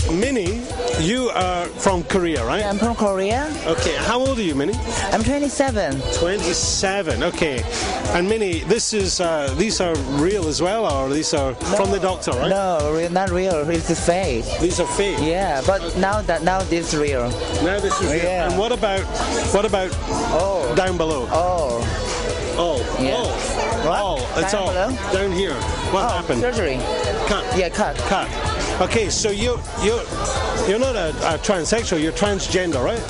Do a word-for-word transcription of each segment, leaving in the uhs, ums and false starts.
Minnie, you are from Korea, right? I'm from Korea. Okay, how old are you, Minnie? I'm twenty-seven. twenty-seven, okay. And Minnie, this is uh, these are real as well, or these are No, from the doctor, right? No, re- not real. It's fake. These are fake. Yeah, but now that now this is real. Now this is real. Yeah. And what about what about Oh. down below? Oh. Oh, Yeah. oh, What? oh, it's Down all below? down here. What Oh, happened? surgery. Cut. Yeah, cut. Cut. Okay, so you you you're not a, a transsexual. You're transgender, right?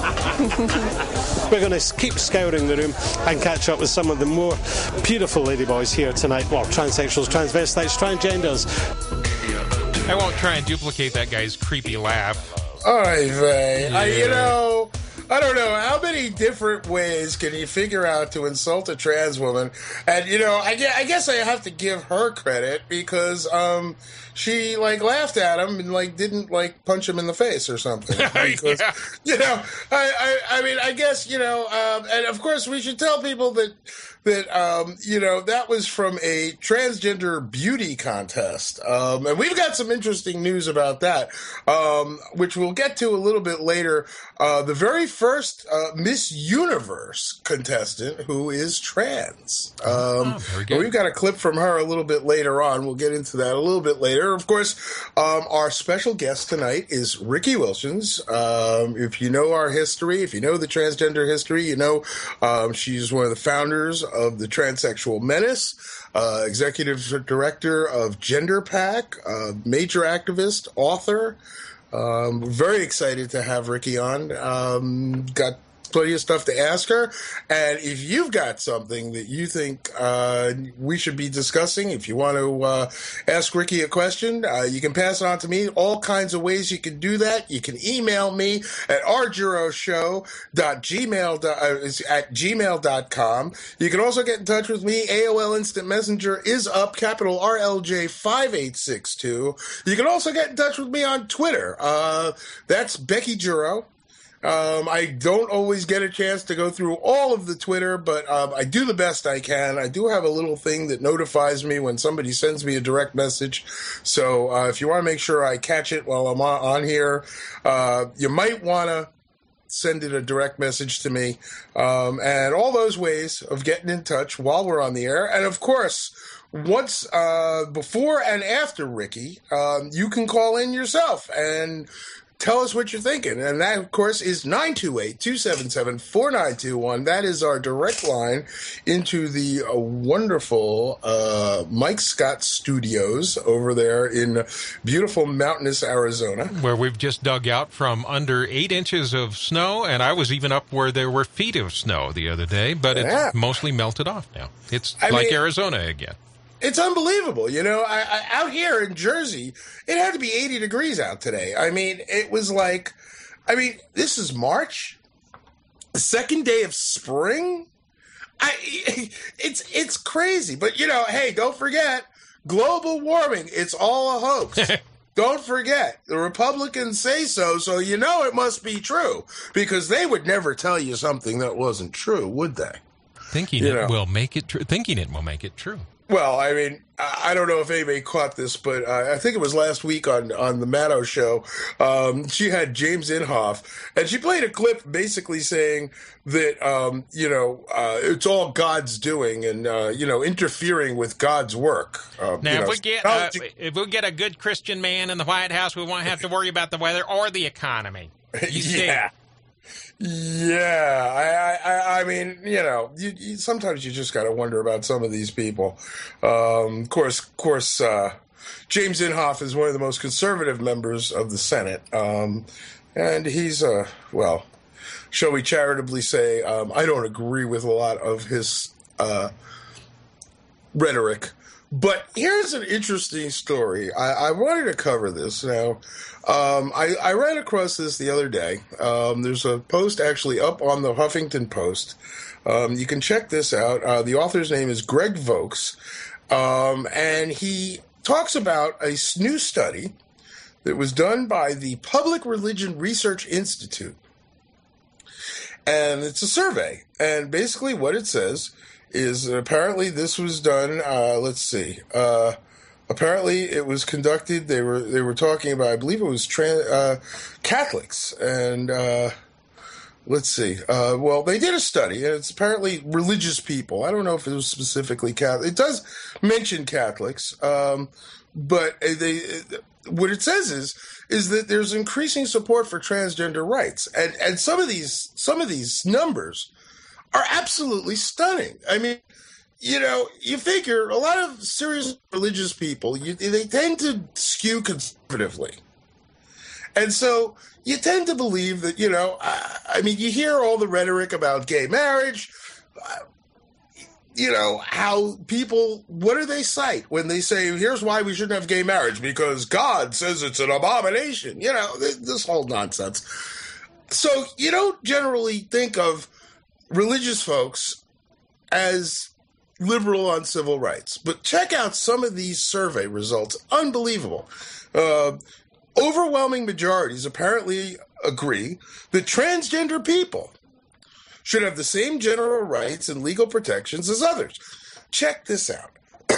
We're going to keep scouring the room and catch up with some of the more beautiful ladyboys here tonight. Well, transsexuals, transvestites, transgenders. I won't try and duplicate that guy's creepy laugh. All right, Vay. Yeah. I, you know, I don't know. How many different ways can you figure out to insult a trans woman? And, you know, I, gue- I guess I have to give her credit because um, she, like, laughed at him and, like, didn't, like, punch him in the face or something. Because, Yeah. you know, I, I, I mean, I guess, you know, um, and, of course, we should tell people that that, um, you know, that was from a transgender beauty contest. Um, and we've got some interesting news about that, um, which we'll get to a little bit later. Uh, the very first uh, Miss Universe contestant who is trans. Um, Oh, very good. We've got a clip from her a little bit later on. We'll get into that a little bit later. Of course, um, our special guest tonight is Ricky Wilchens. Um, if you know our history, if you know the transgender history, you know um, she's one of the founders of the Transsexual Menace, uh, executive director of Gender Pack, uh, major activist, author. Um, very excited to have Ricky on. Um, got plenty of stuff to ask her. And if you've got something that you think uh, we should be discussing, if you want to uh, ask Ricky a question, uh, you can pass it on to me. All kinds of ways you can do that. You can email me at rjuroshow dot gmail uh, at gmail dot com. You can also get in touch with me. A O L Instant Messenger is up, capital R L J five eight six two. You can also get in touch with me on Twitter. Uh, that's Becky Juro. Um, I don't always get a chance to go through all of the Twitter, but um, I do the best I can. I do have a little thing that notifies me when somebody sends me a direct message. So uh, if you want to make sure I catch it while I'm on, on here, uh, you might want to send it a direct message to me. Um, and all those ways of getting in touch while we're on the air. And of course, once, uh, before and after Ricky, um, you can call in yourself and tell us what you're thinking. And that, of course, is nine two eight, two seven seven, four nine two one. That is our direct line into the uh, wonderful uh, Mike Scott Studios over there in beautiful mountainous Arizona. Where we've just dug out from under eight inches of snow, and I was even up where there were feet of snow the other day, but Yeah. it's mostly melted off now. It's I like mean- Arizona again. It's unbelievable. You know, I, I, out here in Jersey, it had to be eighty degrees out today. I mean, it was like, I mean, this is March, the second day of spring. I, it's, it's crazy. But, you know, hey, don't forget, global warming, it's all a hoax. Don't forget, the Republicans say so, so you know it must be true, because they would never tell you something that wasn't true, would they? Thinking You it know. will make it true. Thinking it will make it true. Well, I mean, I I don't know if anybody caught this, but uh, I think it was last week on, on the Maddow show. Um, she had James Inhofe, and she played a clip basically saying that, um, you know, uh, it's all God's doing and, uh, you know, interfering with God's work. Uh, Now, you know, if we get uh, technology- if we get a good Christian man in the White House, we won't have to worry about the weather or the economy. You see? yeah. Yeah, I, I, I mean, you know, you, you, sometimes you just got to wonder about some of these people. Um, of course, of course, uh, James Inhofe is one of the most conservative members of the Senate, um, and he's, uh, well, shall we charitably say, um, I don't agree with a lot of his uh, rhetoric. But here's an interesting story. I, I wanted to cover this. Now, um, I, I ran across this the other day. Um, there's a post actually up on the Huffington Post. Um, you can check this out. Uh, the author's name is Greg Vokes, um, and he talks about a s- new study that was done by the Public Religion Research Institute. And it's a survey. And basically what it says is that apparently this was done, uh, let's see, uh, apparently it was conducted. They were they were talking about, I believe it was trans, uh, Catholics, and uh, let's see. Uh, well, they did a study, and it's apparently religious people. I don't know if it was specifically Catholic. It does mention Catholics, um, but they what it says is is that there's increasing support for transgender rights, and and some of these some of these numbers are absolutely stunning. I mean, you know, you figure a lot of serious religious people, you, they tend to skew conservatively. And so you tend to believe that, you know, I, I mean, you hear all the rhetoric about gay marriage, uh, you know, how people, what do they cite when they say, here's why we shouldn't have gay marriage, because God says it's an abomination, you know, this, this whole nonsense. So you don't generally think of religious folks as liberal on civil rights. But check out some of these survey results. Unbelievable. Uh, overwhelming majorities apparently agree that transgender people should have the same general rights and legal protections as others. Check this out.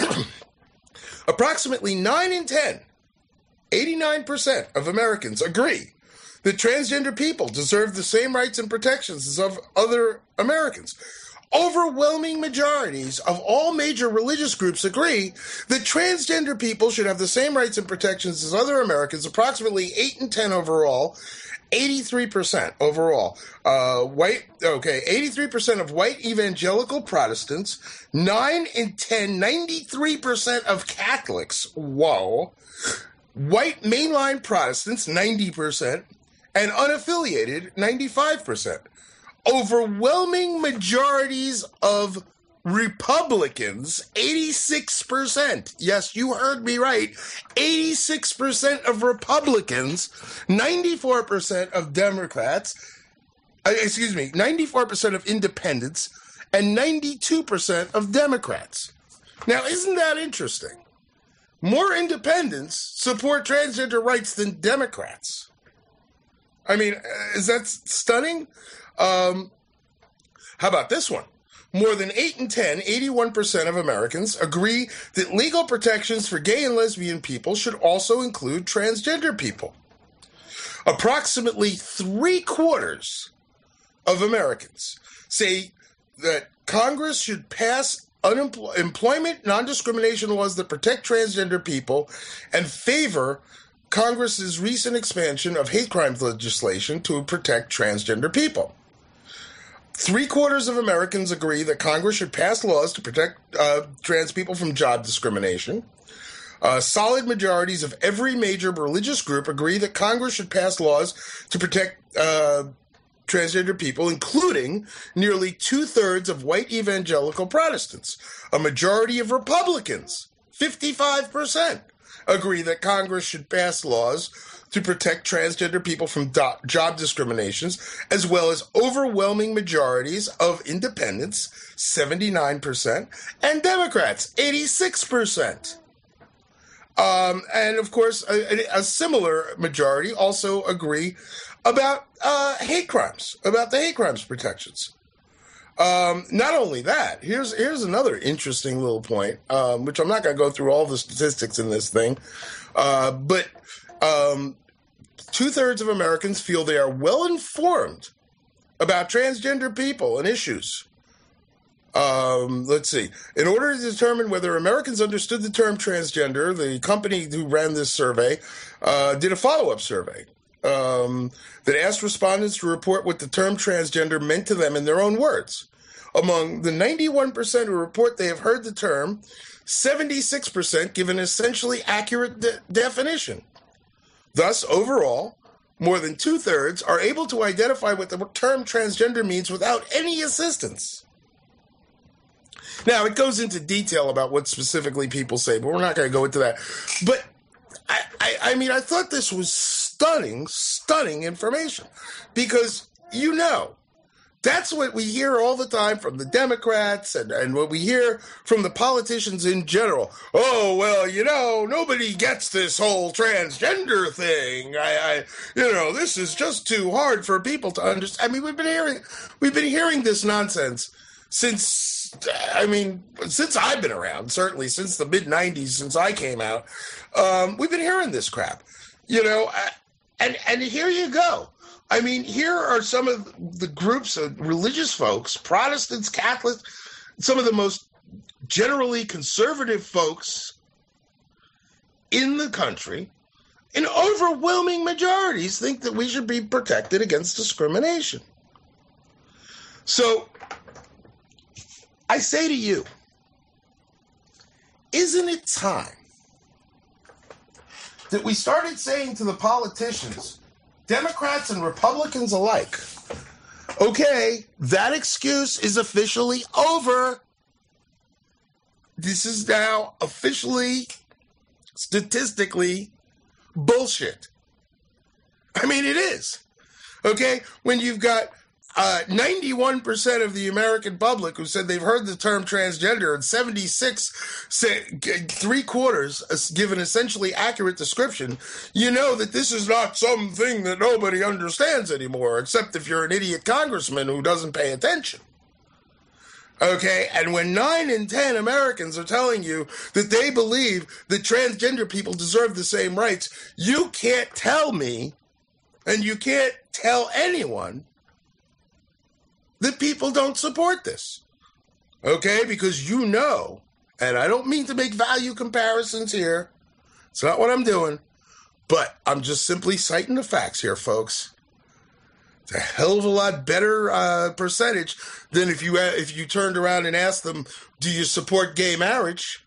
Approximately nine in ten, eighty-nine percent of Americans agree that transgender people deserve the same rights and protections as of other Americans. Overwhelming majorities of all major religious groups agree that transgender people should have the same rights and protections as other Americans, approximately eight in ten overall, eighty-three percent overall. Uh, white, okay, eighty-three percent of white evangelical Protestants, nine in ten, ninety-three percent of Catholics, whoa, white mainline Protestants, ninety percent, and unaffiliated, ninety-five percent. Overwhelming majorities of Republicans, eighty-six percent. Yes, you heard me right. eighty-six percent of Republicans, ninety-four percent of Democrats, uh, excuse me, ninety-four percent of independents, and ninety-two percent of Democrats. Now, isn't that interesting? More independents support transgender rights than Democrats. I mean, is that stunning? Um, how about this one? More than eight in ten, eighty-one percent of Americans agree that legal protections for gay and lesbian people should also include transgender people. Approximately three quarters of Americans say that Congress should pass unempl- employment non-discrimination laws that protect transgender people and favor Congress's recent expansion of hate crimes legislation to protect transgender people. Three quarters of Americans agree that Congress should pass laws to protect uh, trans people from job discrimination. Uh, solid majorities of every major religious group agree that Congress should pass laws to protect uh, transgender people, including nearly two-thirds of white evangelical Protestants. A majority of Republicans, fifty-five percent, agree that Congress should pass laws to protect transgender people from do- job discriminations, as well as overwhelming majorities of independents, seventy-nine percent, and Democrats, eighty-six percent. Um, and, of course, a, a similar majority also agree about uh, hate crimes, about the hate crimes protections. Um, not only that, here's here's another interesting little point, um, which I'm not going to go through all the statistics in this thing, uh, but um, two-thirds of Americans feel they are well-informed about transgender people and issues. Um, let's see. In order to determine whether Americans understood the term transgender, the company who ran this survey uh, did a follow-up survey um, that asked respondents to report what the term transgender meant to them in their own words. Among the ninety-one percent who report they have heard the term, seventy-six percent give an essentially accurate de- definition. Thus, overall, more than two-thirds are able to identify what the term transgender means without any assistance. Now, it goes into detail about what specifically people say, but we're not going to go into that. But, I, I, I mean, I thought this was stunning, stunning information. Because, you know, that's what we hear all the time from the Democrats and, and what we hear from the politicians in general. Oh, well, you know, nobody gets this whole transgender thing. I, I you know, this is just too hard for people to understand. I mean, we've been hearing, we've been hearing this nonsense since I mean, since I've been around, certainly since the mid nineties, since I came out, um, we've been hearing this crap, you know, and, and here you go. I mean, here are some of the groups of religious folks, Protestants, Catholics, some of the most generally conservative folks in the country, in overwhelming majorities, think that we should be protected against discrimination. So I say to you, isn't it time that we started saying to the politicians, Democrats and Republicans alike, okay, that excuse is officially over. This is now officially, statistically, bullshit. I mean, it is. Okay? When you've got uh, ninety-one percent of the American public who said they've heard the term transgender, and seventy-six, say, three quarters, give an essentially accurate description, you know that this is not something that nobody understands anymore, except if you're an idiot congressman who doesn't pay attention. Okay, and when nine in ten Americans are telling you that they believe that transgender people deserve the same rights, you can't tell me, and you can't tell anyone, that people don't support this. Okay, because you know, and I don't mean to make value comparisons here, it's not what I'm doing, but I'm just simply citing the facts here, folks. It's a hell of a lot better uh, percentage than if you uh, if you turned around and asked them, do you support gay marriage?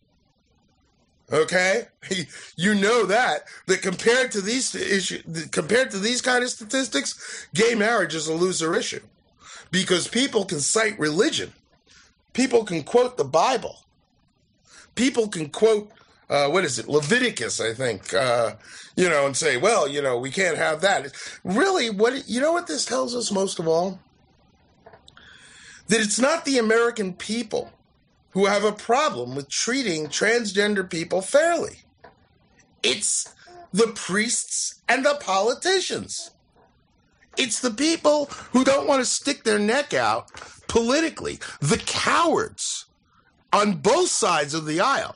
Okay? You know that, that compared to these issue, compared to these kind of statistics, gay marriage is a loser issue. Because people can cite religion. People can quote the Bible. People can quote, uh, what is it, Leviticus, I think, uh, you know, and say, well, you know, we can't have that. Really, what you know what this tells us most of all? That it's not the American people who have a problem with treating transgender people fairly. It's the priests and the politicians. It's the people who don't want to stick their neck out politically. The cowards on both sides of the aisle.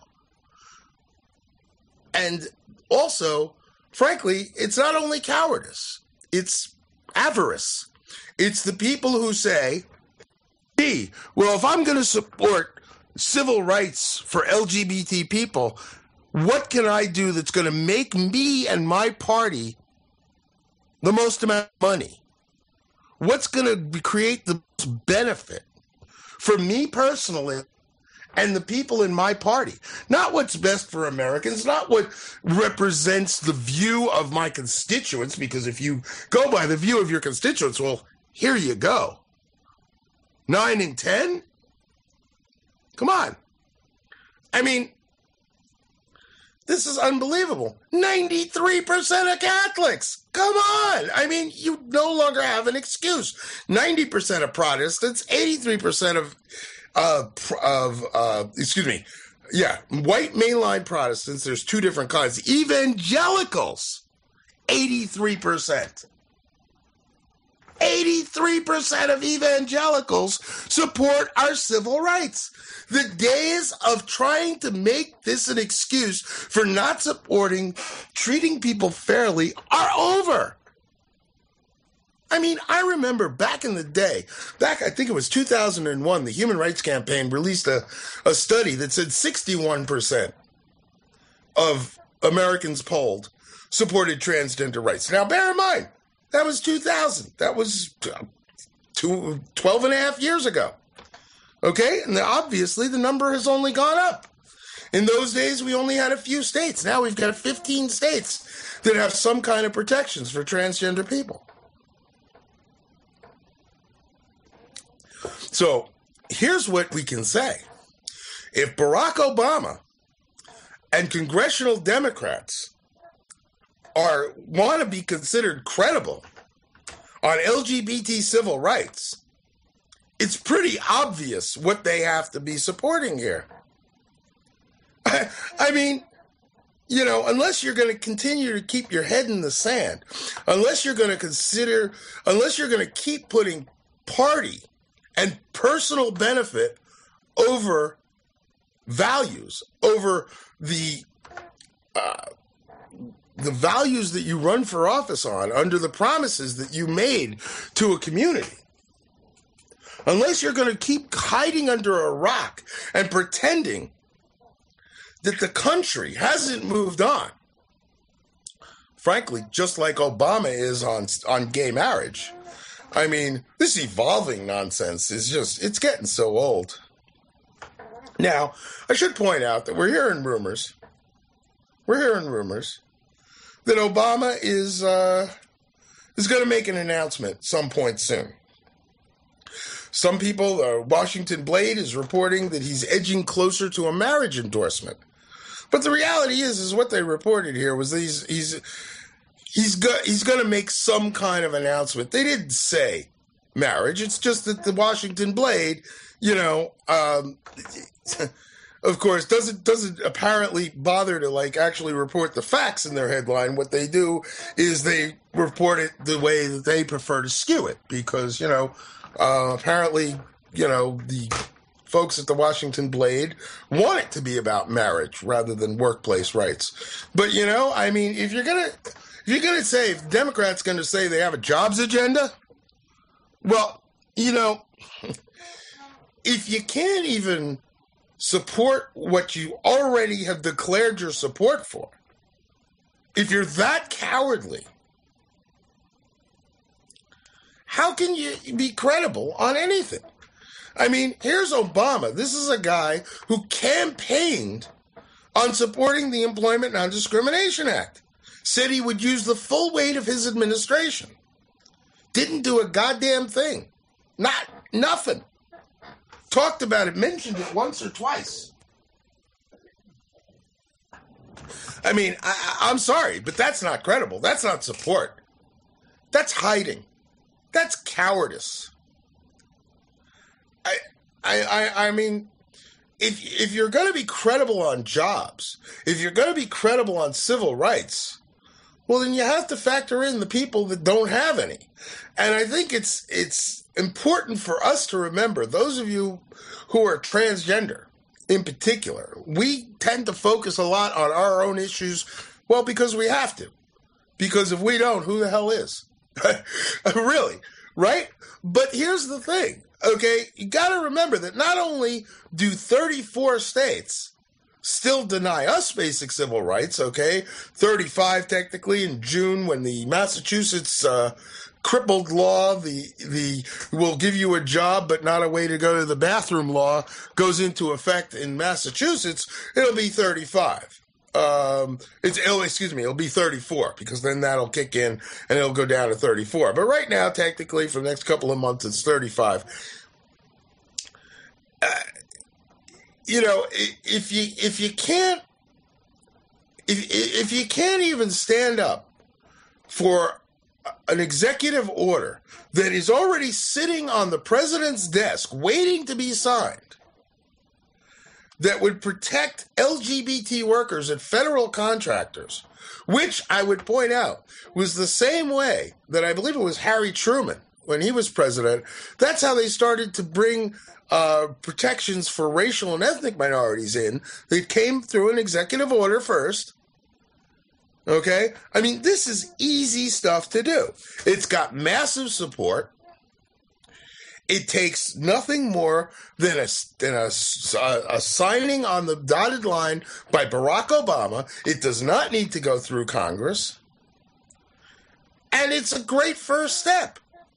And also, frankly, it's not only cowardice. It's avarice. It's the people who say, gee, well, if I'm going to support civil rights for L G B T people, what can I do that's going to make me and my party the most amount of money? What's going to create the most benefit for me personally and the people in my party? Not what's best for Americans, not what represents the view of my constituents, because if you go by the view of your constituents, well, here you go. Nine in ten? Come on. I mean, this is unbelievable. ninety-three percent of Catholics. Come on. I mean, you no longer have an excuse. ninety percent of Protestants, eighty-three percent of, uh, of uh, excuse me, yeah, white mainline Protestants. There's two different kinds. Evangelicals, eighty-three percent. eighty-three percent of evangelicals support our civil rights. The days of trying to make this an excuse for not supporting, treating people fairly are over. I mean, I remember back in the day, back I think it was two thousand one, the Human Rights Campaign released a, a study that said sixty-one percent of Americans polled supported transgender rights. Now, bear in mind, that was two thousand. That was two, twelve and a half years ago. Okay? And obviously the number has only gone up. In those days, we only had a few states. Now we've got fifteen states that have some kind of protections for transgender people. So here's what we can say. If Barack Obama and congressional Democrats are want to be considered credible on L G B T civil rights, it's pretty obvious what they have to be supporting here. I, I mean, you know, unless you're going to continue to keep your head in the sand, unless you're going to consider, unless you're going to keep putting party and personal benefit over values, over the uh, the values that you run for office on under the promises that you made to a community. Unless you're going to keep hiding under a rock and pretending that the country hasn't moved on, frankly, just like Obama is on on gay marriage. I mean, this evolving nonsense is just, it's getting so old. Now, I should point out that we're hearing rumors, we're hearing rumors that Obama is uh, is going to make an announcement some point soon. Some people, uh, Washington Blade is reporting that he's edging closer to a marriage endorsement. But the reality is, is what they reported here was that he's he's he's go, he's going to make some kind of announcement. They didn't say marriage. It's just that the Washington Blade, you know, um, of course, doesn't doesn't apparently bother to like actually report the facts in their headline. What they do is they report it the way that they prefer to skew it, because you know, uh, apparently, you know, the folks at the Washington Blade want it to be about marriage rather than workplace rights. But you know, I mean, if you're gonna if you're gonna say if Democrats gonna say they have a jobs agenda, well, you know, if you can't even support what you already have declared your support for, if you're that cowardly, how can you be credible on anything? I mean, here's Obama. This is a guy who campaigned on supporting the Employment Non-Discrimination Act, said he would use the full weight of his administration, didn't do a goddamn thing, not nothing. Talked about it, mentioned it once or twice. I mean, I, I'm sorry, but that's not credible. That's not support. That's hiding. That's cowardice. I, I, I, I mean, if if you're going to be credible on jobs, if you're going to be credible on civil rights, well, then you have to factor in the people that don't have any. And I think it's it's important for us to remember, those of you who are transgender in particular, we tend to focus a lot on our own issues, well, because we have to. Because if we don't, who the hell is? Really, right? But here's the thing, okay? You got to remember that not only do thirty-four states still deny us basic civil rights, okay? thirty-five technically in June when the Massachusetts uh, crippled law, the the will give you a job but not a way to go to the bathroom law, goes into effect in Massachusetts, it'll be thirty-five. Um, it's oh, excuse me, it'll be thirty-four, because then that'll kick in and it'll go down to thirty-four. But right now, technically, for the next couple of months, it's thirty-five. Uh, you know, if you if you can't if if you can't even stand up for an executive order that is already sitting on the president's desk waiting to be signed, that would protect L G B T workers and federal contractors, which I would point out was the same way that I believe it was Harry Truman when he was president. That's how they started to bring uh, protections for racial and ethnic minorities in. They came through an executive order first. Okay? I mean, this is easy stuff to do. It's got massive support. It takes nothing more than a, than a, a signing on the dotted line by Barack Obama. It does not need to go through Congress. And it's a great first step.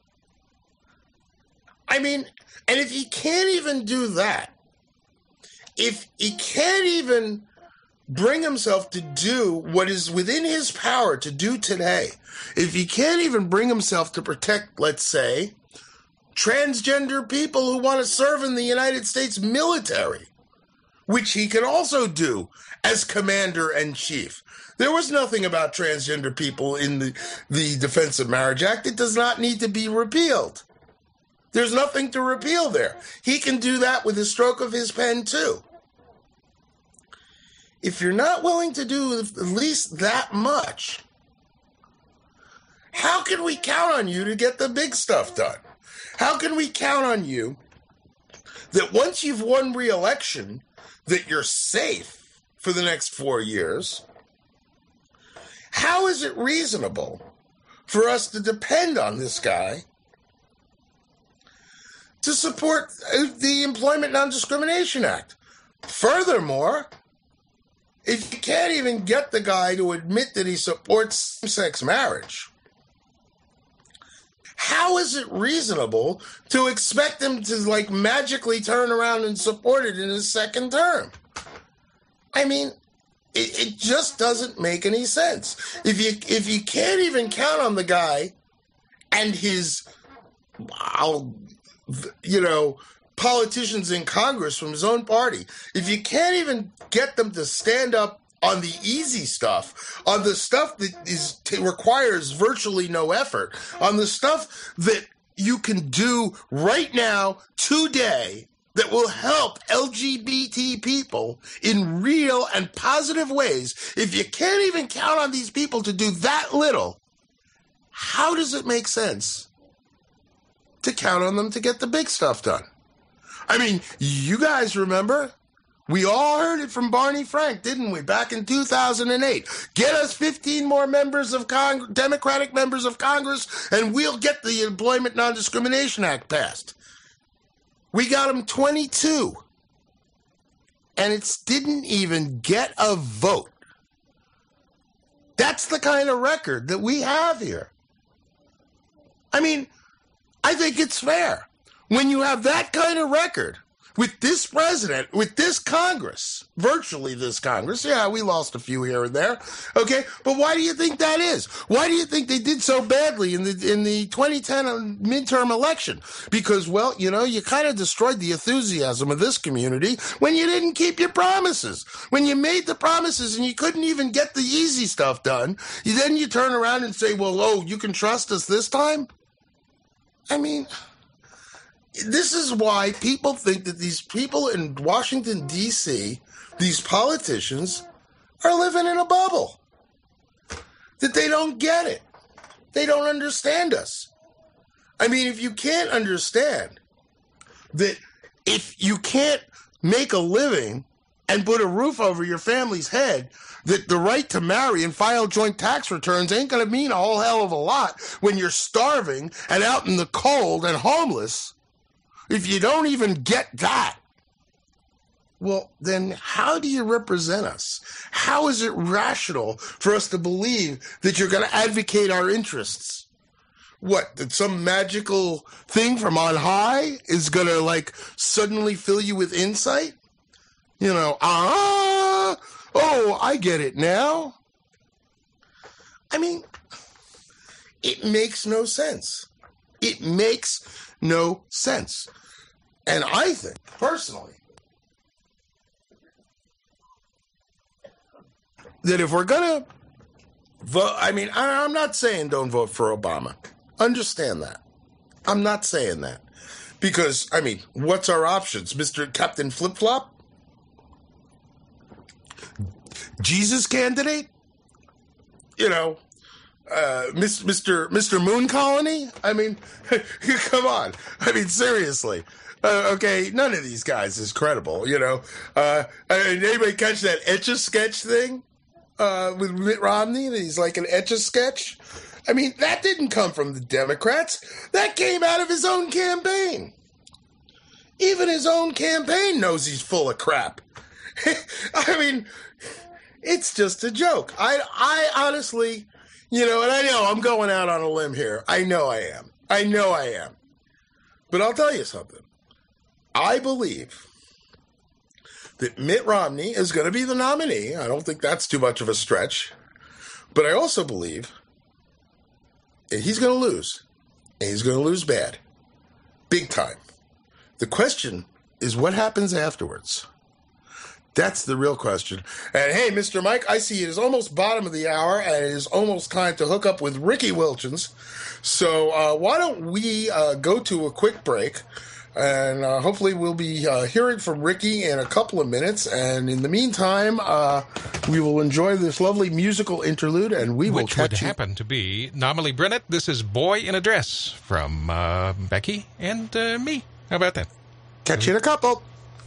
I mean, and if he can't even do that, if he can't even bring himself to do what is within his power to do today, if he can't even bring himself to protect, let's say, transgender people who want to serve in the United States military, which he can also do as commander-in-chief. There was nothing about transgender people in the, the Defense of Marriage Act. It does not need to be repealed. There's nothing to repeal there. He can do that with a stroke of his pen, too. If you're not willing to do at least that much, how can we count on you to get the big stuff done? How can we count on you that once you've won re-election, that you're safe for the next four years, how is it reasonable for us to depend on this guy to support the Employment Non-Discrimination Act? Furthermore, if you can't even get the guy to admit that he supports same-sex marriage, how is it reasonable to expect him to, like, magically turn around and support it in his second term? I mean, it, it just doesn't make any sense. If you if you can't even count on the guy and his, I'll, you know, politicians in Congress from his own party, if you can't even get them to stand up on the easy stuff, on the stuff that is t- requires virtually no effort, on the stuff that you can do right now, today, that will help L G B T people in real and positive ways, if you can't even count on these people to do that little, how does it make sense to count on them to get the big stuff done? I mean, you guys remember? We all heard it from Barney Frank, didn't we, back in two thousand eight? Get us fifteen more members of Cong- Democratic members of Congress, and we'll get the Employment Non-Discrimination Act passed. We got them twenty-two, and it didn't even get a vote. That's the kind of record that we have here. I mean, I think it's fair. When you have that kind of record, with this president, with this Congress, virtually this Congress, yeah, we lost a few here and there, okay, but why do you think that is? Why do you think they did so badly in the in the twenty ten midterm election? Because, well, you know, you kind of destroyed the enthusiasm of this community when you didn't keep your promises. When you made the promises and you couldn't even get the easy stuff done, you, then you turn around and say, well, oh, you can trust us this time? I mean, this is why people think that these people in Washington, D C, these politicians, are living in a bubble. That they don't get it. They don't understand us. I mean, if you can't understand that if you can't make a living and put a roof over your family's head, that the right to marry and file joint tax returns ain't going to mean a whole hell of a lot when you're starving and out in the cold and homeless, if you don't even get that, well, then how do you represent us? How is it rational for us to believe that you're going to advocate our interests? What, that some magical thing from on high is going to, like, suddenly fill you with insight? You know, ah, oh, I get it now. I mean, it makes no sense. It makes no sense. And I think, personally, that if we're going to vote, I mean, I, I'm not saying don't vote for Obama. Understand that. I'm not saying that. Because, I mean, what's our options? Mister Captain Flip-Flop? Jesus candidate? You know, uh, Mister Mister Moon Colony? I mean, come on. I mean, seriously. Uh, okay, none of these guys is credible, you know. Uh, did anybody catch that Etch-a-Sketch thing uh, with Mitt Romney? That he's like an Etch-a-Sketch? I mean, that didn't come from the Democrats. That came out of his own campaign. Even his own campaign knows he's full of crap. I mean, it's just a joke. I, I honestly, you know, and I know I'm going out on a limb here. I know I am. I know I am. But I'll tell you something. I believe that Mitt Romney is going to be the nominee. I don't think that's too much of a stretch. But I also believe that he's going to lose. And he's going to lose bad. Big time. The question is what happens afterwards. That's the real question. And hey, Mister Mike, I see it is almost bottom of the hour, and it is almost time to hook up with Ricky Wilchins. So uh, why don't we uh, go to a quick break, and uh, hopefully we'll be uh, hearing from Ricky in a couple of minutes. And in the meantime, uh, we will enjoy this lovely musical interlude, and we will Which catch would you. happen to be Nomaly Bennett. This is Boy in a Dress from uh, Becky and uh, me. How about that? Catch you in a couple.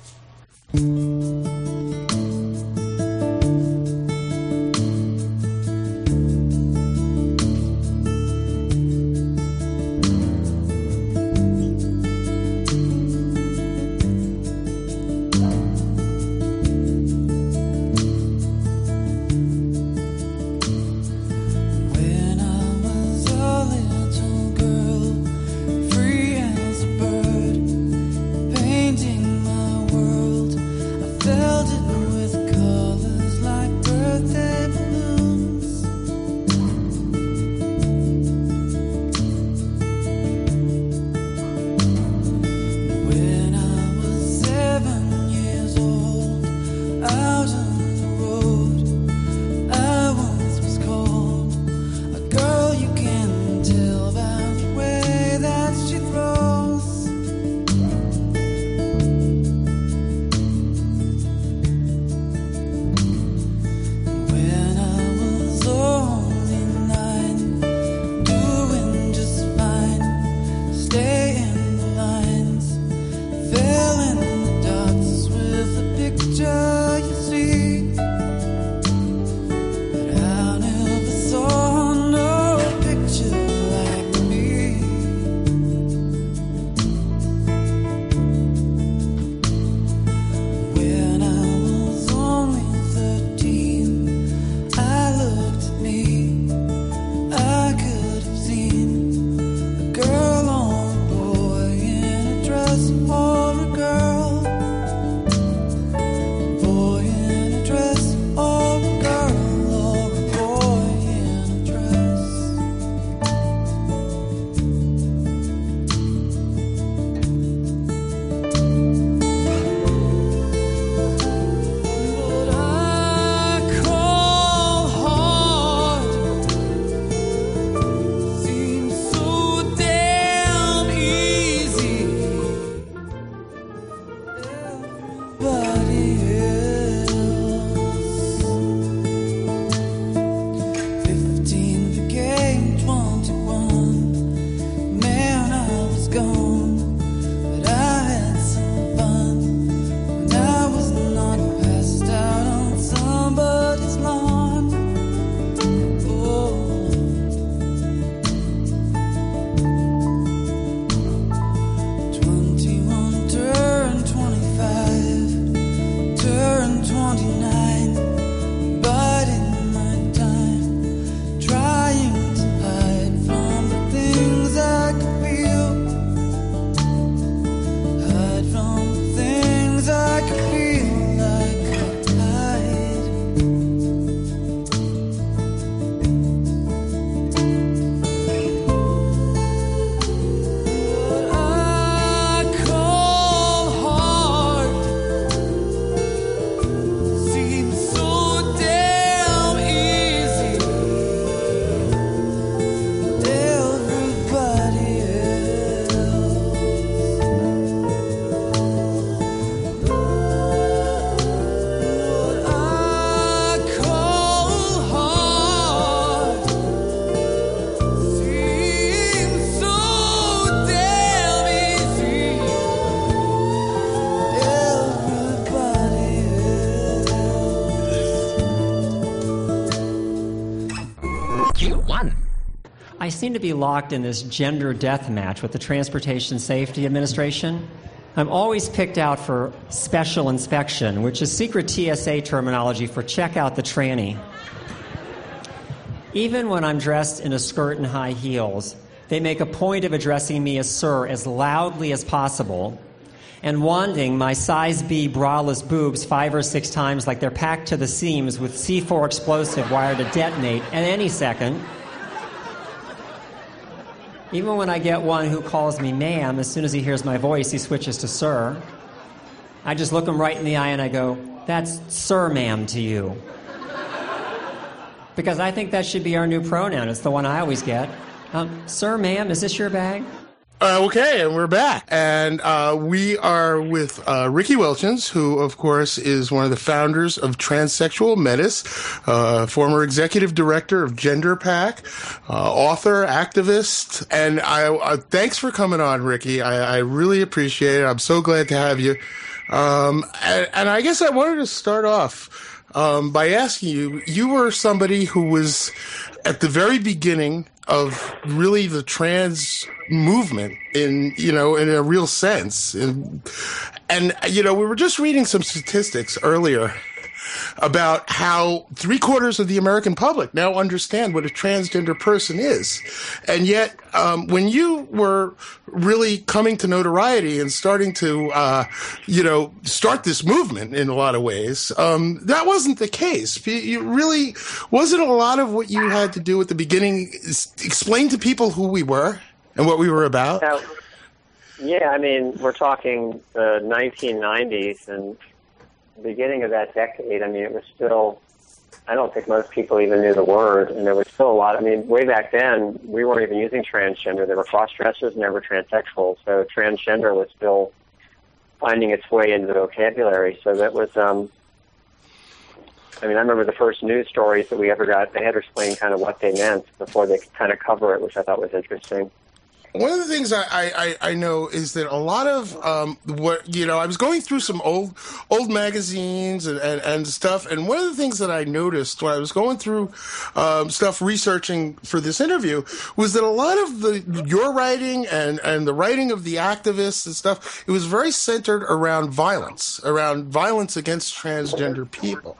I seem to be locked in this gender death match with the Transportation Safety Administration. I'm always picked out for special inspection, which is secret T S A terminology for check out the tranny. Even when I'm dressed in a skirt and high heels, they make a point of addressing me as sir as loudly as possible and wanding my size B braless boobs five or six times like they're packed to the seams with C four explosive wired to detonate at any second. Even when I get one who calls me ma'am, as soon as he hears my voice, he switches to sir. I just look him right in the eye and I go, that's sir, ma'am, to you. Because I think that should be our new pronoun. It's the one I always get. Um, sir, ma'am, is this your bag? Uh, okay, and we're back. And uh, we are with uh, Ricky Wilchens, who, of course, is one of the founders of Transsexual Menace, uh, former executive director of Gender Pack, uh, author, activist. And I uh, thanks for coming on, Ricky. I, I really appreciate it. I'm so glad to have you. Um, and, and I guess I wanted to start off um, by asking you, you were somebody who was at the very beginning of really the trans movement in, you know, in a real sense. And, and, you know, we were just reading some statistics earlier about how three quarters of the American public now understand what a transgender person is. And yet, um, when you were really coming to notoriety and starting to, uh, you know, start this movement in a lot of ways, um, that wasn't the case. You really wasn't a lot of what you had to do at the beginning. Explain to people who we were and what we were about. Now, yeah, I mean, we're talking the nineteen nineties and beginning of that decade. I mean, it was still, I don't think most people even knew the word, and there was still a lot. I mean, way back then, we weren't even using transgender. There were cross-dressers, never transsexual, so transgender was still finding its way into the vocabulary. So that was, um, I mean, I remember the first news stories that we ever got, they had to explain kind of what they meant before they could kind of cover it, which I thought was interesting. One of the things I, I, I know is that a lot of um, what, you know, I was going through some old old magazines and, and, and stuff, and one of the things that I noticed when I was going through um, stuff researching for this interview was that a lot of the your writing and, and the writing of the activists and stuff, it was very centered around violence, around violence against transgender people.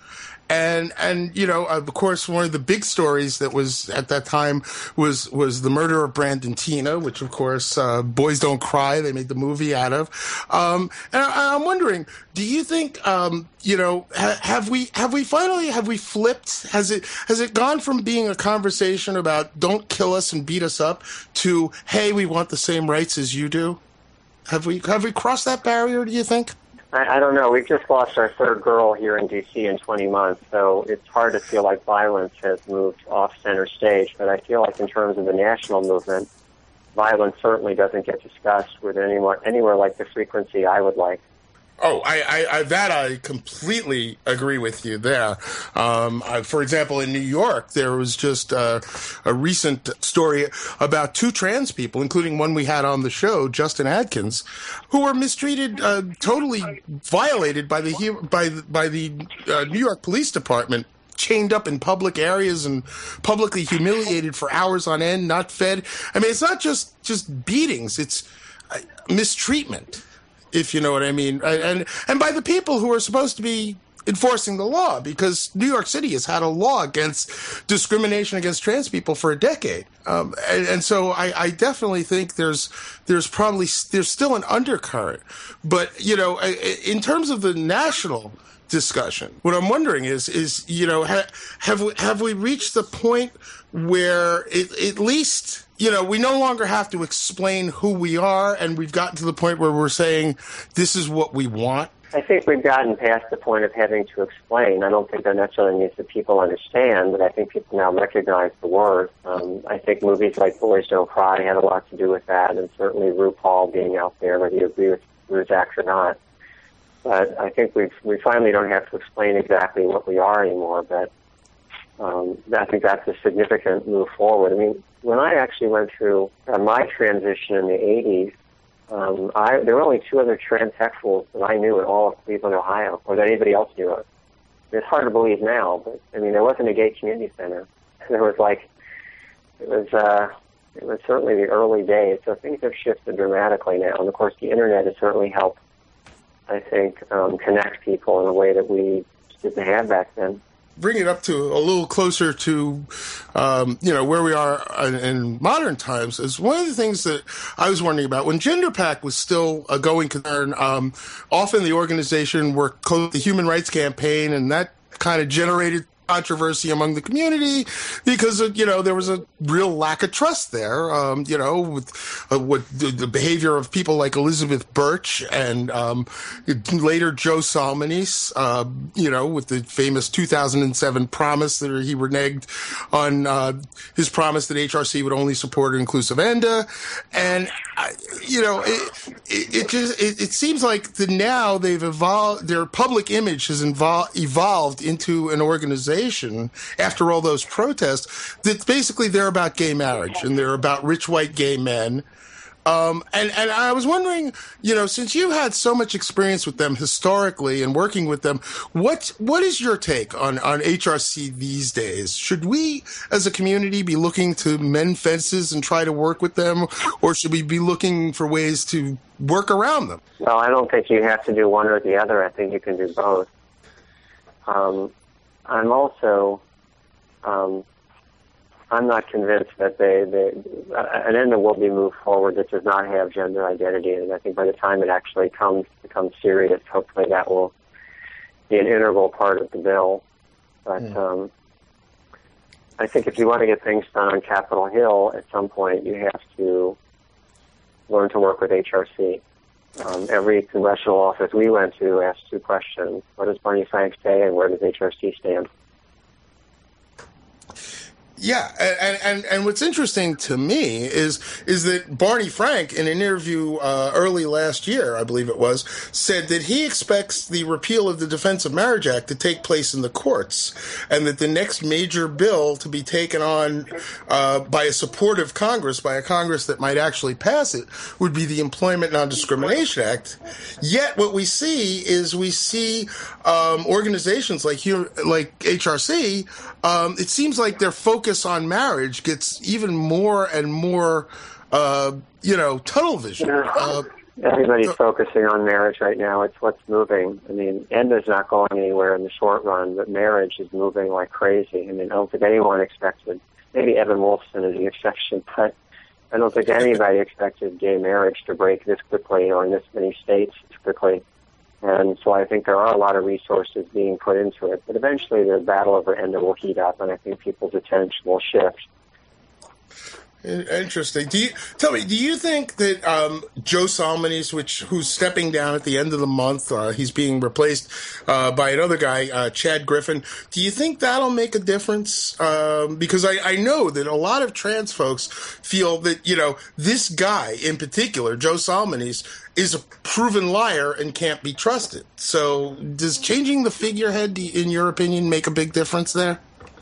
And, and, you know, of course, one of the big stories that was at that time was, was the murder of Brandon Teena, which, of course, uh, Boys Don't Cry, they made the movie out of. Um, and I, I'm wondering, do you think, um, you know, ha, have we, have we finally, have we flipped? Has it, has it gone from being a conversation about don't kill us and beat us up to, hey, we want the same rights as you do? Have we, have we crossed that barrier, do you think? I, I don't know. We've just lost our third girl here in D C in twenty months, so it's hard to feel like violence has moved off center stage. But I feel like in terms of the national movement, violence certainly doesn't get discussed with anywhere, anywhere like the frequency I would like. Oh, I, I, I, that I completely agree with you there. Um, I, for example, in New York, there was just uh, a recent story about two trans people, including one we had on the show, Justin Adkins, who were mistreated, uh, totally violated by the by the, by the uh, New York Police Department. Chained up in public areas and publicly humiliated for hours on end, not fed. I mean, it's not just just beatings; it's uh, mistreatment. If you know what I mean, and and by the people who are supposed to be enforcing the law, because New York City has had a law against discrimination against trans people for a decade, um, and, and so I, I definitely think there's there's probably there's still an undercurrent, but you know, in terms of the national discussion, what I'm wondering is is you know ha, have we have we reached the point where it, at least. You know, we no longer have to explain who we are, and we've gotten to the point where we're saying, this is what we want? I think we've gotten past the point of having to explain. I don't think that necessarily means that people understand, but I think people now recognize the word. Um, I think movies like Boys Don't Cry had a lot to do with that, and certainly RuPaul being out there, whether you agree with Ru's act or not. But I think we've, we finally don't have to explain exactly what we are anymore, but um, I think that's a significant move forward. I mean, when I actually went through uh, my transition in the eighties, um, I, there were only two other transsexuals that I knew in all of Cleveland, Ohio, or that anybody else knew of. It's hard to believe now, but I mean, there wasn't a gay community center. There was like, it was, uh, it was certainly the early days. So things have shifted dramatically now, and of course, the internet has certainly helped, I think, um, connect people in a way that we didn't have back then. Bring it up to a little closer to, um, you know, where we are in, in modern times is one of the things that I was wondering about when Gender Pack was still a going concern. Um, often the organization worked close to the Human Rights Campaign, and that kind of generated controversy among the community because, you know, there was a real lack of trust there, um, you know, with uh, what the, the behavior of people like Elizabeth Birch and um, later Joe Salmonese, uh, you know, with the famous two thousand seven promise that he reneged on uh, his promise that H R C would only support inclusive E N D A. And I, you know, it, it, it just it, it seems like the now they've evolved. Their public image has invol- evolved into an organization after all those protests that basically they're about gay marriage and they're about rich white gay men. Um, and, and I was wondering, you know, since you had so much experience with them historically and working with them, what what is your take on, on H R C these days? Should we, as a community, be looking to mend fences and try to work with them, or should we be looking for ways to work around them? Well, I don't think you have to do one or the other. I think you can do both. Um, I'm also... Um, I'm not convinced that they, they an end will be moved forward that does not have gender identity, and I think by the time it actually comes becomes serious, hopefully that will be an integral part of the bill. But mm. um, I think if you want to get things done on Capitol Hill, at some point you have to learn to work with H R C. Um, every congressional office we went to asked two questions: what does Barney Frank say, and where does H R C stand? Yeah, and, and and what's interesting to me is is that Barney Frank, in an interview uh, early last year, I believe it was, said that he expects the repeal of the Defense of Marriage Act to take place in the courts, and that the next major bill to be taken on uh, by a supportive Congress, by a Congress that might actually pass it, would be the Employment Non-Discrimination Act. Yet what we see is we see um, organizations like here, like H R C, um, it seems like they're focused on marriage gets even more and more, uh, you know, tunnel vision. Uh, Everybody's uh, focusing on marriage right now. It's what's moving. I mean, ENDA's not going anywhere in the short run, but marriage is moving like crazy. I mean, I don't think anyone expected, maybe Evan Wolfson is the exception, but I don't think anybody expected gay marriage to break this quickly or in this many states this quickly. And so I think there are a lot of resources being put into it. But eventually the battle over ENDA will heat up, and I think people's attention will shift. Interesting. Do you tell me? Do you think that um, Joe Salmonese, which who's stepping down at the end of the month, uh, he's being replaced uh, by another guy, uh, Chad Griffin? Do you think that'll make a difference? Um, because I, I know that a lot of trans folks feel that you know this guy in particular, Joe Salmonese, is a proven liar and can't be trusted. So, does changing the figurehead, in your opinion, make a big difference there?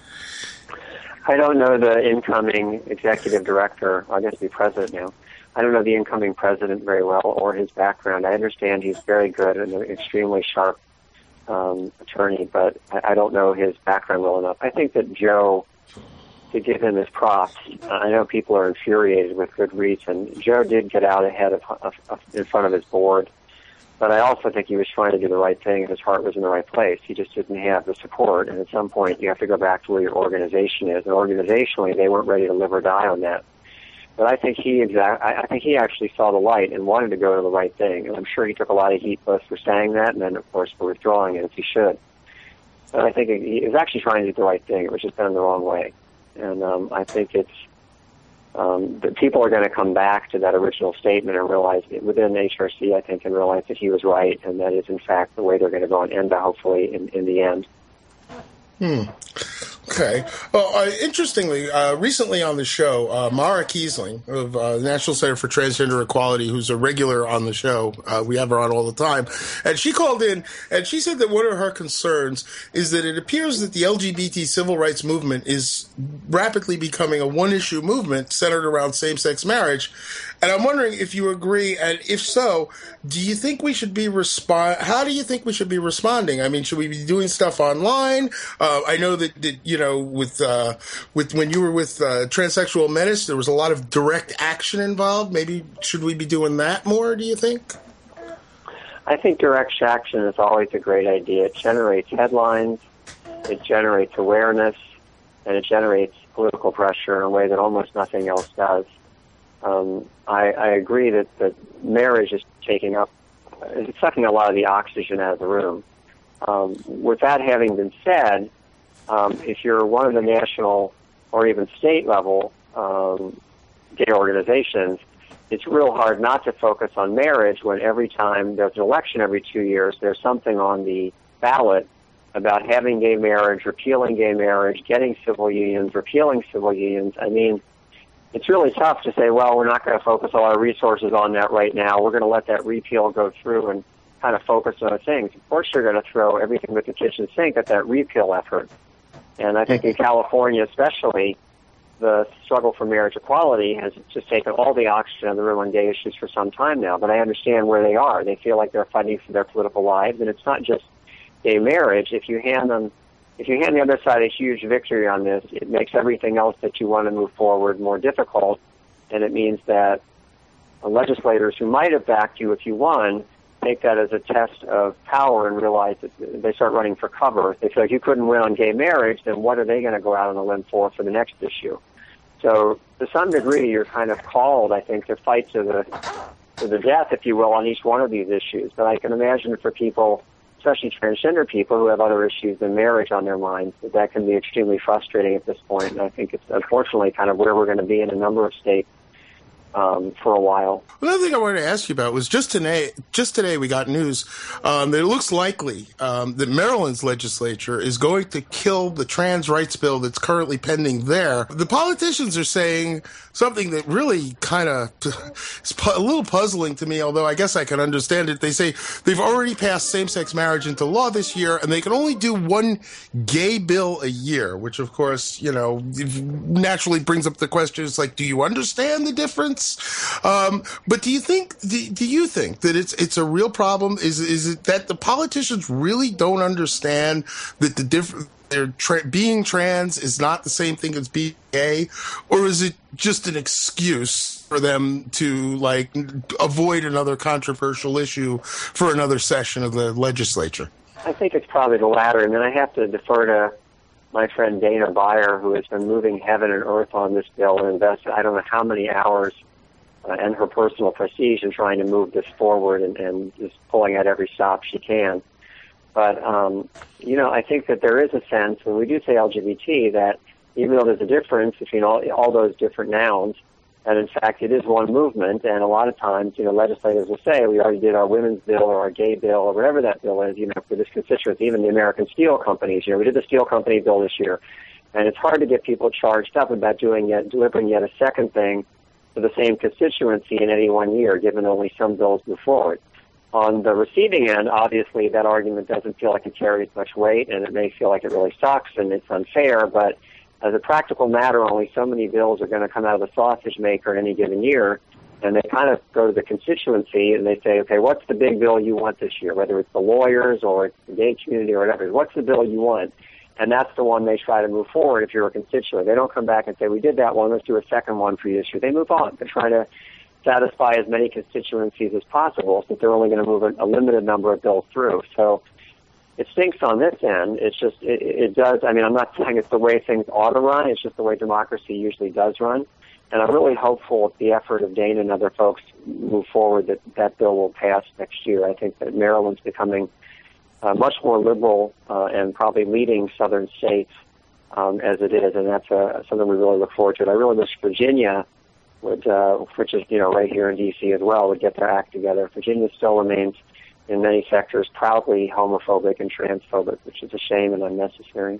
I don't know the incoming executive director, I guess he's president now. I don't know the incoming president very well or his background. I understand he's very good and an extremely sharp um, attorney, but I, I don't know his background well enough. I think that Joe, to give him his props, I know people are infuriated with good reason. Joe did get out ahead of, of, of in front of his board, but I also think he was trying to do the right thing and his heart was in the right place. He just didn't have the support, and at some point you have to go back to where your organization is. And organizationally, they weren't ready to live or die on that. But I think he exact, I, I think he actually saw the light and wanted to go to the right thing. And I'm sure he took a lot of heat both for saying that and then, of course, for withdrawing it, as he should. But I think he was actually trying to do the right thing. It was just done the wrong way. And um, I think it's Um, that people are going to come back to that original statement and realize it within H R C, I think, and realize that he was right, and that is, in fact, the way they're going to go on ENDA, hopefully, in, in the end. Hmm. Okay. Well, uh, interestingly, uh, recently on the show, uh, Mara Kiesling of uh, the National Center for Transgender Equality, who's a regular on the show, uh, we have her on all the time, and she called in and she said that one of her concerns is that it appears that the L G B T civil rights movement is rapidly becoming a one-issue movement centered around same-sex marriage. And I'm wondering if you agree, and if so, do you think we should be respond? How do you think we should be responding? I mean, should we be doing stuff online? Uh, I know that, that you know, with uh, with when you were with uh, Transsexual Menace, there was a lot of direct action involved. Maybe should we be doing that more? Do you think? I think direct action is always a great idea. It generates headlines, it generates awareness, and it generates political pressure in a way that almost nothing else does. Um, I, I agree that, that marriage is taking up, it's sucking a lot of the oxygen out of the room. Um, with that having been said, um, if you're one of the national or even state level um, gay organizations, it's real hard not to focus on marriage when every time there's an election every two years, there's something on the ballot about having gay marriage, repealing gay marriage, getting civil unions, repealing civil unions. I mean, it's really tough to say, well, we're not going to focus all our resources on that right now. We're going to let that repeal go through and kind of focus on other things. Of course, you're going to throw everything with the kitchen sink at that repeal effort. And I think in California especially, the struggle for marriage equality has just taken all the oxygen out of the room on gay issues for some time now. But I understand where they are. They feel like they're fighting for their political lives, and it's not just gay marriage. If you hand them, if you hand the other side a huge victory on this, it makes everything else that you want to move forward more difficult, and it means that legislators who might have backed you if you won take that as a test of power and realize that they start running for cover. If they feel like you couldn't win on gay marriage, then what are they going to go out on a limb for for the next issue? So to some degree, you're kind of called, I think, to fight to the to the death, if you will, on each one of these issues. But I can imagine for people, especially transgender people who have other issues than marriage on their minds, that that can be extremely frustrating at this point. And I think it's unfortunately kind of where we're going to be in a number of states Um, for a while. Another thing I wanted to ask you about was just today, just today we got news um, that it looks likely um, that Maryland's legislature is going to kill the trans rights bill that's currently pending there. The politicians are saying something that really kind of is a little puzzling to me, although I guess I can understand it. They say they've already passed same-sex marriage into law this year, and they can only do one gay bill a year, which, of course, you know, naturally brings up the question, it's like, do you understand the difference? Um, but do you think do, do you think that it's it's a real problem? Is is it that the politicians really don't understand that the different they're tra- being trans is not the same thing as being gay, or is it just an excuse for them to like avoid another controversial issue for another session of the legislature? I think it's probably the latter. I mean, I have to defer to my friend Dana Beyer, who has been moving heaven and earth on this bill and invested I don't know how many hours uh, and her personal prestige in trying to move this forward and, and just pulling at every stop she can. But, um, you know, I think that there is a sense, when we do say L G B T, that even though there's a difference between all, all those different nouns, and in fact it is one movement, and a lot of times, you know, legislators will say, we already did our women's bill or our gay bill or whatever that bill is, you know, for this constituency, even the American steel companies, you know, we did the steel company bill this year. And it's hard to get people charged up about doing yet, delivering yet a second thing to the same constituency in any one year, given only some bills move forward. On the receiving end, obviously, that argument doesn't feel like it carries much weight, and it may feel like it really sucks and it's unfair, but as a practical matter, only so many bills are going to come out of the sausage maker in any given year, and they kind of go to the constituency and they say, okay, what's the big bill you want this year, whether it's the lawyers or it's the gay community or whatever, what's the bill you want? And that's the one they try to move forward if you're a constituent. They don't come back and say, we did that one, let's do a second one for you this year. They move on. They try to satisfy as many constituencies as possible, since they're only going to move a, a limited number of bills through. So it stinks on this end. It's just, it, it does, I mean, I'm not saying it's the way things ought to run, it's just the way democracy usually does run. And I'm really hopeful with the effort of Dana and other folks move forward that that bill will pass next year. I think that Maryland's becoming uh, much more liberal uh, and probably leading southern states um, as it is, and that's uh, something we really look forward to. And I really wish Virginia would, uh, which is, you know, right here in D C as well, would get their act together. Virginia still remains, in many sectors, proudly homophobic and transphobic, which is a shame and unnecessary.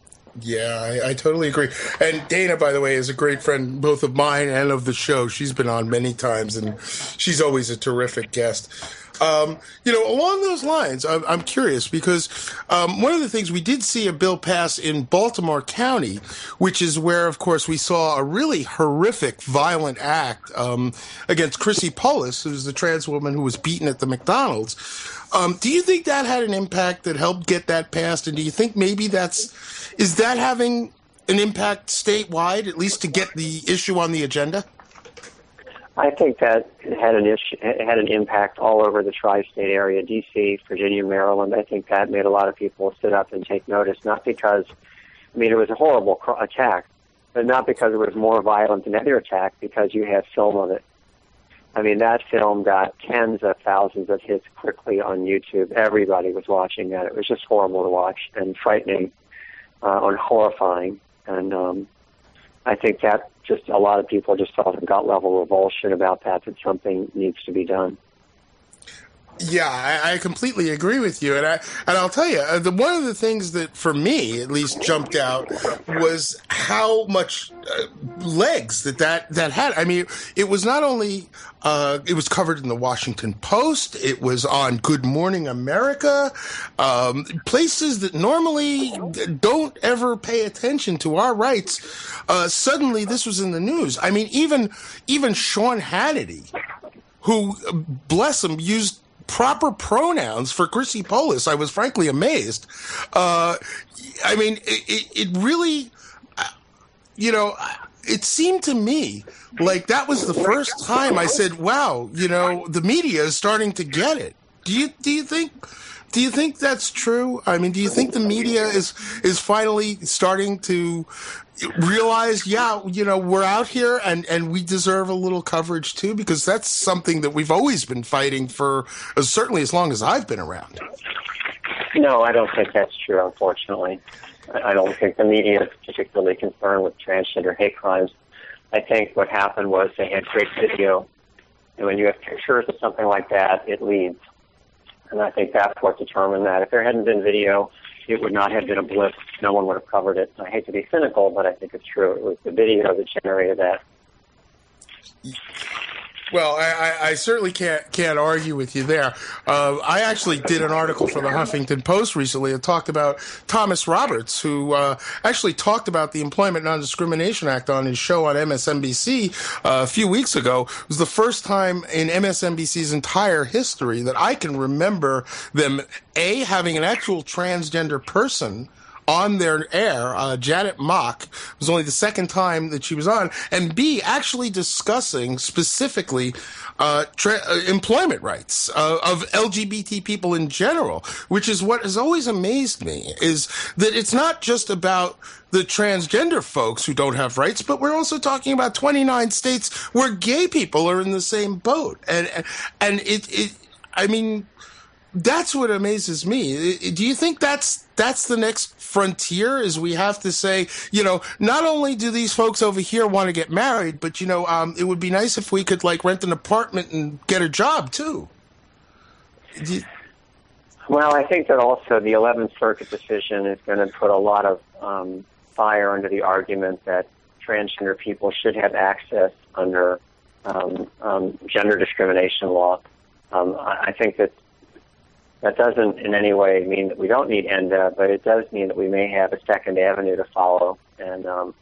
Yeah, I, I totally agree. And Dana, by the way, is a great friend, both of mine and of the show. She's been on many times, and she's always a terrific guest. Um, you know, along those lines, I'm, I'm curious because um, one of the things we did see a bill pass in Baltimore County, which is where, of course, we saw a really horrific, violent act um, against Chrissy Polis, who's the trans woman who was beaten at the McDonald's. Um, do you think that had an impact that helped get that passed? And do you think maybe that's, is that having an impact statewide, at least to get the issue on the agenda? I think that it had an issue, it had an impact all over the tri-state area, D C, Virginia, Maryland. I think that made a lot of people sit up and take notice, not because, I mean, it was a horrible cr- attack, but not because it was more violent than other attack, because you had film of it. I mean, that film got tens of thousands of hits quickly on YouTube. Everybody was watching that. It was just horrible to watch and frightening uh, and horrifying. And um, I think that just a lot of people just felt a gut level revulsion about that, that something needs to be done. Yeah, I, I completely agree with you, and I and I'll tell you, uh, the one of the things that for me at least jumped out was how much uh, legs that, that that had. I mean, it was not only uh, it was covered in the Washington Post, it was on Good Morning America, um, places that normally don't ever pay attention to our rights. Uh, suddenly, this was in the news. I mean, even even Sean Hannity, who, bless him, used proper pronouns for Chrissy Polis. I was frankly amazed. Uh, I mean, it, it really, you know, it seemed to me like that was the first time I said, wow, you know, the media is starting to get it. Do you, do you think, do you think that's true? I mean, do you think the media is, is finally starting to realize, yeah, you know, we're out here and, and we deserve a little coverage too? Because that's something that we've always been fighting for, uh, certainly as long as I've been around. No, I don't think that's true, unfortunately. I don't think the media is particularly concerned with transgender hate crimes. I think what happened was they had great video, and when you have pictures of something like that, it leads. And I think that's what determined that. If there hadn't been video, it would not have been a blip. No one would have covered it. I hate to be cynical, but I think it's true. It was the video that generated that. Well, I, I certainly can't can't argue with you there. Uh, I actually did an article for the Huffington Post recently that talked about Thomas Roberts, who uh, actually talked about the Employment Non-Discrimination Act on his show on M S N B C uh, a few weeks ago. It was the first time in M S N B C's entire history that I can remember them, A, having an actual transgender person on their air. uh, Janet Mock was only the second time that she was on, and B, actually discussing specifically uh, tra- uh, employment rights uh, of L G B T people in general, which is what has always amazed me, is that it's not just about the transgender folks who don't have rights, but we're also talking about twenty-nine states where gay people are in the same boat. And, and it, it, I mean, that's what amazes me. Do you think that's that's the next frontier, is we have to say, you know, not only do these folks over here want to get married, but, you know, um, it would be nice if we could, like, rent an apartment and get a job, too? You... Well, I think that also the eleventh Circuit decision is going to put a lot of um, fire under the argument that transgender people should have access under um, um, gender discrimination law. Um, I think that That doesn't in any way mean that we don't need E N D A, but it does mean that we may have a second avenue to follow. And um,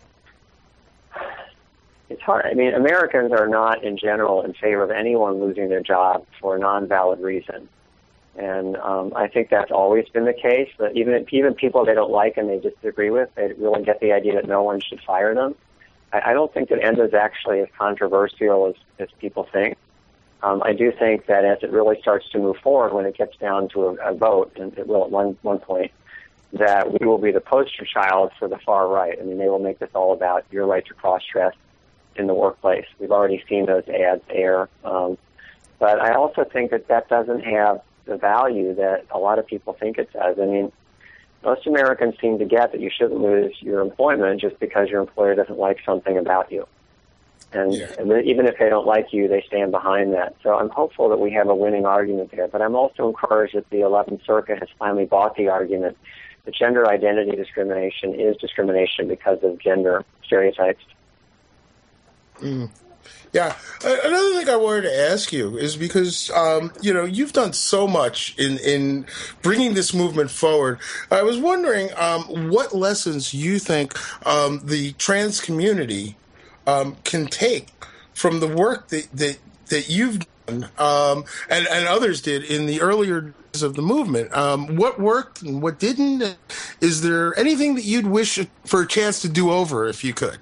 it's hard. I mean, Americans are not in general in favor of anyone losing their job for a non-valid reason. And um, I think that's always been the case. But even even people they don't like and they disagree with, they really get the idea that no one should fire them. I, I don't think that E N D A is actually as controversial as, as people think. Um, I do think that as it really starts to move forward, when it gets down to a, a vote, and it will at one one point, that we will be the poster child for the far right. I mean, they will make this all about your right to cross-dress in the workplace. We've already seen those ads air. Um, but I also think that that doesn't have the value that a lot of people think it does. I mean, most Americans seem to get that you shouldn't lose your employment just because your employer doesn't like something about you. And, yeah. and even if they don't like you, they stand behind that. So I'm hopeful that we have a winning argument there. But I'm also encouraged that the eleventh Circuit has finally bought the argument that gender identity discrimination is discrimination because of gender stereotypes. Mm. Yeah. Another thing I wanted to ask you is because, um, you know, you've done so much in, in bringing this movement forward. I was wondering um, what lessons you think um, the trans community Um, can take from the work that that, that you've done um, and, and others did in the earlier days of the movement. Um, what worked and what didn't? Is there anything that you'd wish for a chance to do over if you could?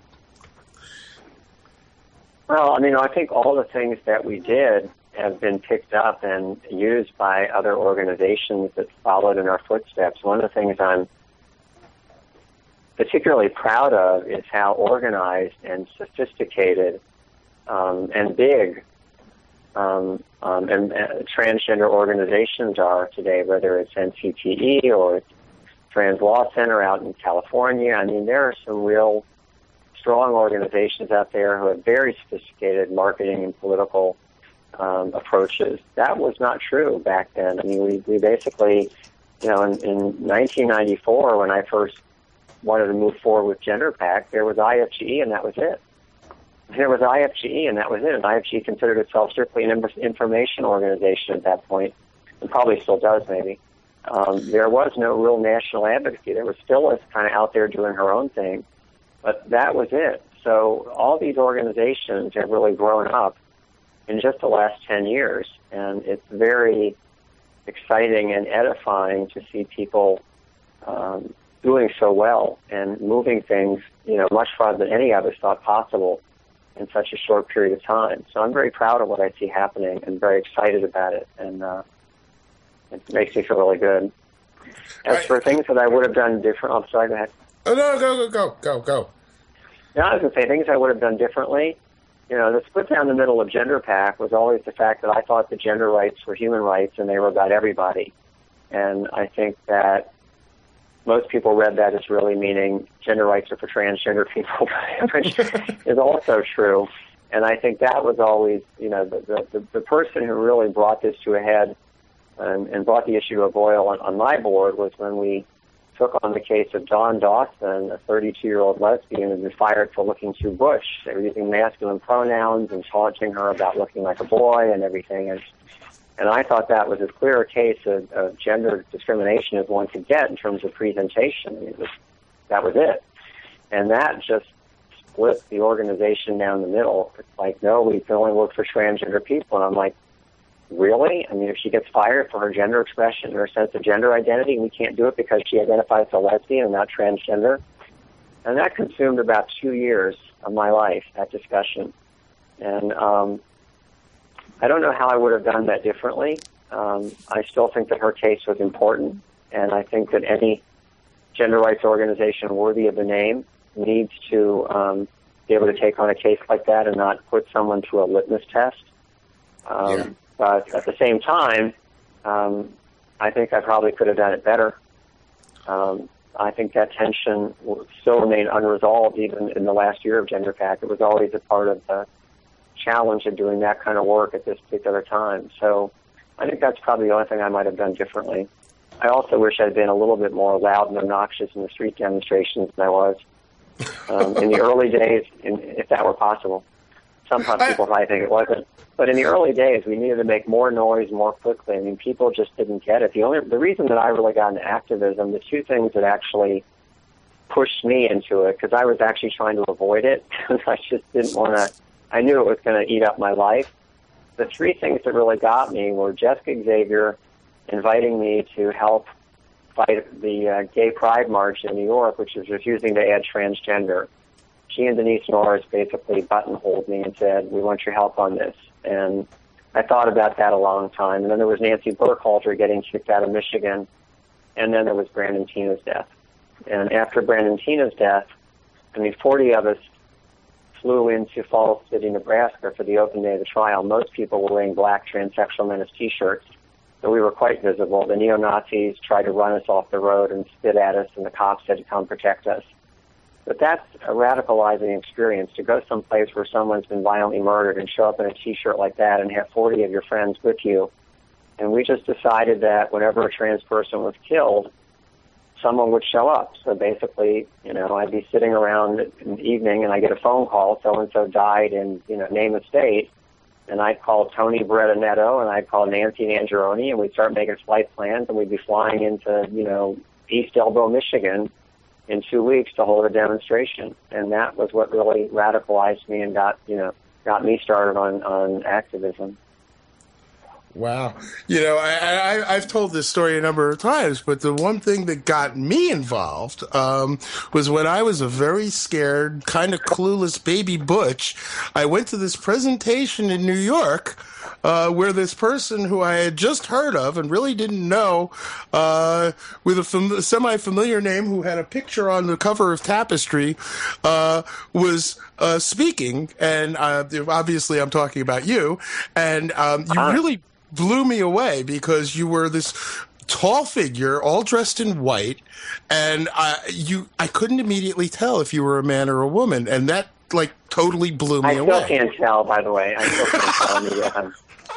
Well, I mean, I think all the things that we did have been picked up and used by other organizations that followed in our footsteps. One of the things I'm particularly proud of is how organized and sophisticated um, and big um, um, and uh, transgender organizations are today, whether it's N C T E or it's Trans Law Center out in California. I mean, there are some real strong organizations out there who have very sophisticated marketing and political um, approaches. That was not true back then. I mean, we, we basically, you know, in, in nineteen ninety-four, when I first wanted to move forward with GenderPAC, there was I F G E and that was it. There was I F G E and that was it. And I F G E considered itself strictly an information organization at that point, and probably still does maybe. Um, there was no real national advocacy. There was Phyllis kind of out there doing her own thing, but that was it. So all these organizations have really grown up in just the last ten years, and it's very exciting and edifying to see people um, doing so well and moving things, you know, much farther than any of us thought possible in such a short period of time. So I'm very proud of what I see happening and very excited about it, and uh, it makes me feel really good. As for things that I would have done different, I'm sorry, go ahead. Oh, no, go, go, go, go, go. No, I was going to say things I would have done differently. You know, the split down the middle of GenderPAC was always the fact that I thought that gender rights were human rights and they were about everybody. And I think that most people read that as really meaning gender rights are for transgender people, which is also true. And I think that was always, you know, the, the, the person who really brought this to a head and, and brought the issue of oil on, on my board was when we took on the case of Dawn Dawson, a thirty-two-year-old lesbian who had been fired for looking too butch. They were using masculine pronouns and taunting her about looking like a boy and everything. And, and I thought that was as clear a case of, of gender discrimination as one could get in terms of presentation. I mean, it was, that was it. And that just split the organization down the middle. It's like, no, we can only work for transgender people. And I'm like, really? I mean, if she gets fired for her gender expression or her sense of gender identity, we can't do it because she identifies as a lesbian and not transgender? And that consumed about two years of my life, that discussion. And um, I don't know how I would have done that differently. Um, I still think that her case was important, and I think that any gender rights organization worthy of the name needs to um, be able to take on a case like that and not put someone through a litmus test. Um, yeah. But at the same time, um, I think I probably could have done it better. Um, I think that tension will still remain unresolved even in the last year of GenderPAC. It was always a part of the challenge of doing that kind of work at this particular time. So I think that's probably the only thing I might have done differently. I also wish I'd been a little bit more loud and obnoxious in the street demonstrations than I was um, in the early days, in, if that were possible. Some people might think it wasn't. But in the early days, we needed to make more noise more quickly. I mean, people just didn't get it. The only the reason that I really got into activism, the two things that actually pushed me into it, because I was actually trying to avoid it, because I just didn't want to, I knew it was going to eat up my life. The three things that really got me were Jessica Xavier inviting me to help fight the uh, Gay Pride March in New York, which was refusing to add transgender. She and Denise Norris basically buttonholed me and said, we want your help on this. And I thought about that a long time. And then there was Nancy Burkhalter getting kicked out of Michigan. And then there was Brandon Tina's death. And after Brandon Tina's death, I mean, forty of us flew into Falls City, Nebraska for the open day of the trial. Most people were wearing black transsexual menace T-shirts. So we were quite visible. The neo-Nazis tried to run us off the road and spit at us, and the cops had to come protect us. But that's a radicalizing experience, to go someplace where someone's been violently murdered and show up in a T-shirt like that and have forty of your friends with you. And we just decided that whenever a trans person was killed, someone would show up. So basically, you know, I'd be sitting around in the evening and I get a phone call, so-and-so died in, you know, name of state. And I'd call Tony Beretta and I'd call Nancy Angeroni, and we'd start making flight plans, and we'd be flying into, you know, East Elbow, Michigan, in two weeks to hold a demonstration. And that was what really radicalized me and got, you know, got me started on, on activism. Wow. You know, I, I, I've told this story a number of times, but the one thing that got me involved um, was when I was a very scared, kind of clueless baby butch. I went to this presentation in New York uh, where this person who I had just heard of and really didn't know, uh, with a fam- semi-familiar name who had a picture on the cover of Tapestry, uh, was uh, speaking. And uh, obviously I'm talking about you. And um, you really blew me away because you were this tall figure, all dressed in white, and I, you, I couldn't immediately tell if you were a man or a woman, and that like totally blew me I away. I still can't tell, by the way. I still can't tell. Me, um,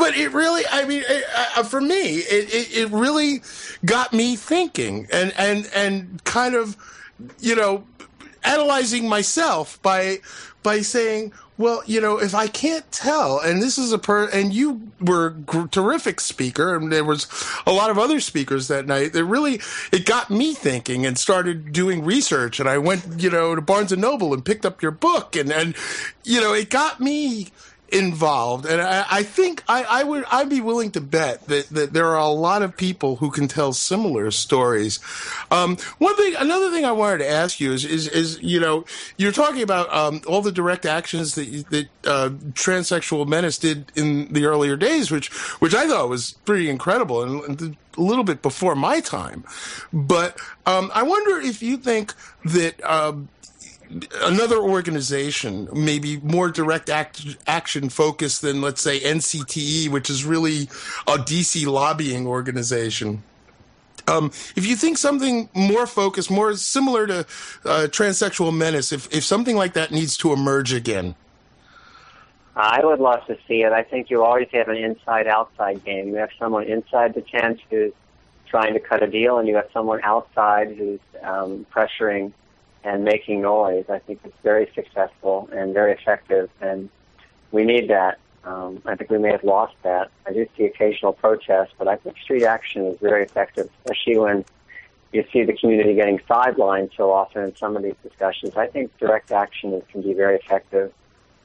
but it really, I mean, it, uh, for me, it, it, it really got me thinking and, and, and kind of, you know, analyzing myself by, by saying, well, you know, if I can't tell, and this is a per, and you were a gr- terrific speaker, and there was a lot of other speakers that night. That really, it got me thinking, and started doing research. And I went, you know, to Barnes and Noble and picked up your book, and and you know, it got me involved. And I, I think I, I would I'd be willing to bet that, that there are a lot of people who can tell similar stories. Um, one thing, another thing I wanted to ask you is is, is you know, you're talking about um, all the direct actions that you, that uh, Transsexual Menace did in the earlier days, which which I thought was pretty incredible and, and a little bit before my time. But um, I wonder if you think that. Uh, Another organization, maybe more direct act, action focused than, let's say, N C T E, which is really a D C lobbying organization. Um, if you think something more focused, more similar to uh, Transsexual Menace, if, if something like that needs to emerge again. I would love to see it. I think you always have an inside-outside game. You have someone inside the tent who's trying to cut a deal, and you have someone outside who's um, pressuring and making noise. I think it's very successful and very effective, and we need that. Um, I think we may have lost that. I do see occasional protests, but I think street action is very effective, especially when you see the community getting sidelined so often in some of these discussions. I think direct action is, can be very effective.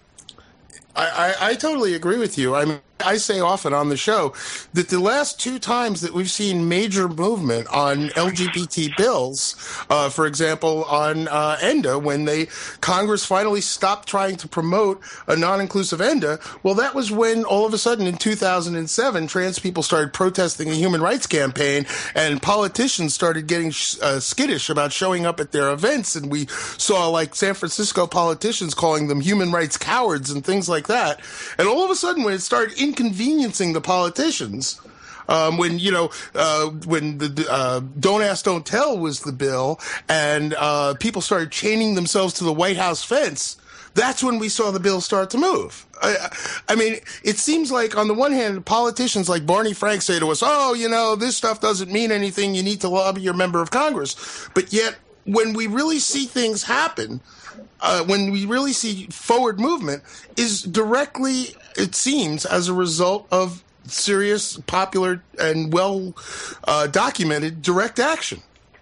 I, I, I totally agree with you. I mean, I say often on the show that the last two times that we've seen major movement on L G B T bills, uh, for example, on uh, ENDA, when they Congress finally stopped trying to promote a non-inclusive ENDA, well, that was when all of a sudden in two thousand seven, trans people started protesting the Human Rights Campaign, and politicians started getting uh, skittish about showing up at their events, and we saw like San Francisco politicians calling them human rights cowards and things like that. And all of a sudden, when it started inconveniencing the politicians, um, when, you know, uh, when the uh, Don't Ask, Don't Tell was the bill, and uh, people started chaining themselves to the White House fence, that's when we saw the bill start to move. I, I mean, it seems like on the one hand, politicians like Barney Frank say to us, oh, you know, this stuff doesn't mean anything, you need to lobby your member of Congress. But yet, when we really see things happen, Uh, when we really see forward movement, is directly, it seems, as a result of serious, popular, and well uh, documented direct action.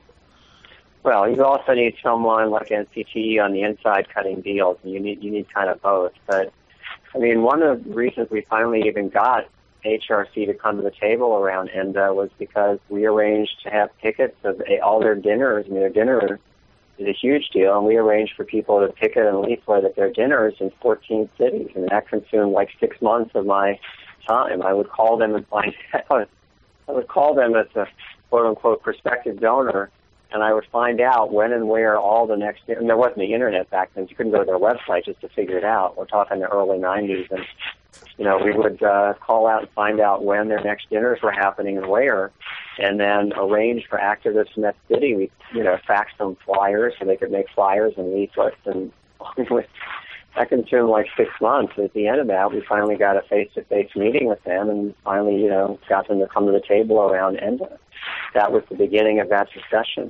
Well, you also need someone like N C T E on the inside cutting deals, and you need you need kind of both. But I mean, one of the reasons we finally even got H R C to come to the table around ENDA was because we arranged to have tickets of all their dinners, and their dinner is a huge deal, and we arranged for people to ticket and leaflet at their dinners in fourteen cities, and that consumed like six months of my time. I would call them and find out. I would call them as a quote-unquote prospective donor, and I would find out when and where all the next, and there wasn't the internet back then, you couldn't go to their website just to figure it out. We're talking the early nineties, and you know, we would uh, call out and find out when their next dinners were happening and where, and then arrange for activists in that city. We, you know, fax them flyers so they could make flyers and leaflets, and that consumed like six months. At the end of that, we finally got a face-to-face meeting with them, and finally, you know, got them to come to the table around ENDA. That was the beginning of that discussion.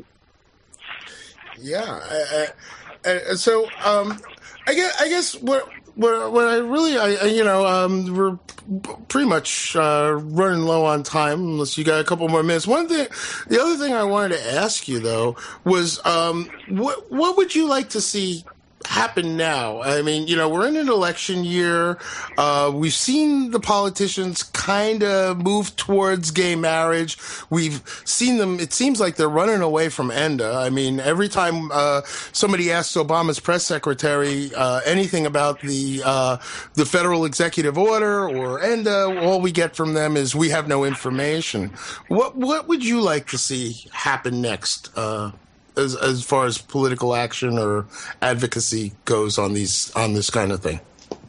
Yeah, I, I, I, so um, I guess I guess what. What, what I really, I, I, you know, um, we're pretty much uh, running low on time, unless you got a couple more minutes. One thing, the other thing I wanted to ask you though was, um, what what would you like to see happen now? I mean, you know, we're in an election year. Uh, we've seen the politicians kind of move towards gay marriage. We've seen them, it seems like they're running away from ENDA. I mean, every time uh, somebody asks Obama's press secretary uh, anything about the uh, the federal executive order or ENDA, all we get from them is we have no information. What what would you like to see happen next? Uh As, as far as political action or advocacy goes on these on this kind of thing?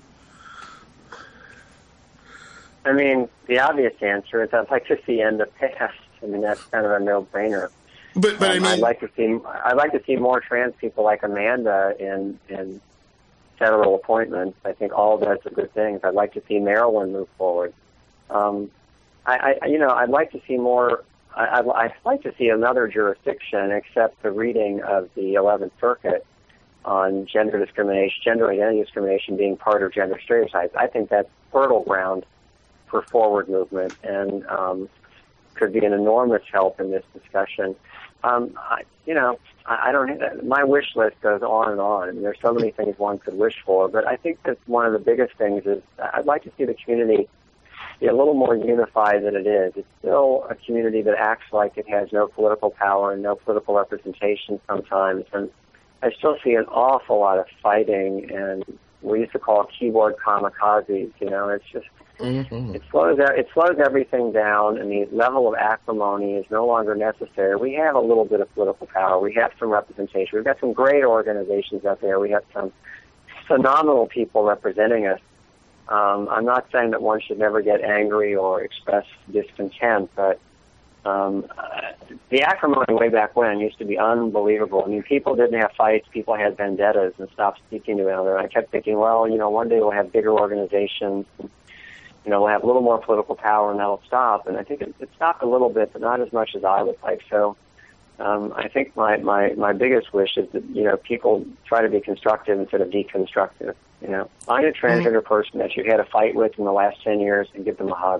I mean, the obvious answer is I'd like to see ENDA passed. I mean, that's kind of a no-brainer. But but um, I mean, I'd like to see I'd like to see more trans people like Amanda in in federal appointments. I think all of that's a good thing. I'd like to see Maryland move forward. Um, I, I, you know, I'd like to see more. I, I'd, I'd like to see another jurisdiction accept the reading of the eleventh Circuit on gender discrimination, gender identity discrimination being part of gender stereotypes. I think that's fertile ground for forward movement and um, could be an enormous help in this discussion. Um, I, you know, I, I don't. My wish list goes on and on. And there's so many things one could wish for, but I think that one of the biggest things is I'd like to see the community be a little more unified than it is. It's still a community that acts like it has no political power and no political representation sometimes, and I still see an awful lot of fighting, and we used to call it keyboard kamikazes. You know, it's just mm-hmm. it slows it slows everything down, and the level of acrimony is no longer necessary. We have a little bit of political power. We have some representation. We've got some great organizations out there. We have some phenomenal people representing us. Um, I'm not saying that one should never get angry or express discontent, but um, uh, the acrimony way back when used to be unbelievable. I mean, people didn't have fights, people had vendettas and stopped speaking to one another. I kept thinking, well, you know, one day we'll have bigger organizations, and, you know, we'll have a little more political power and that'll stop. And I think it, it stopped a little bit, but not as much as I would like. So um, I think my, my, my biggest wish is that, you know, people try to be constructive instead of deconstructive. You know, find a transgender person that you had a fight with in the last ten years and give them a hug.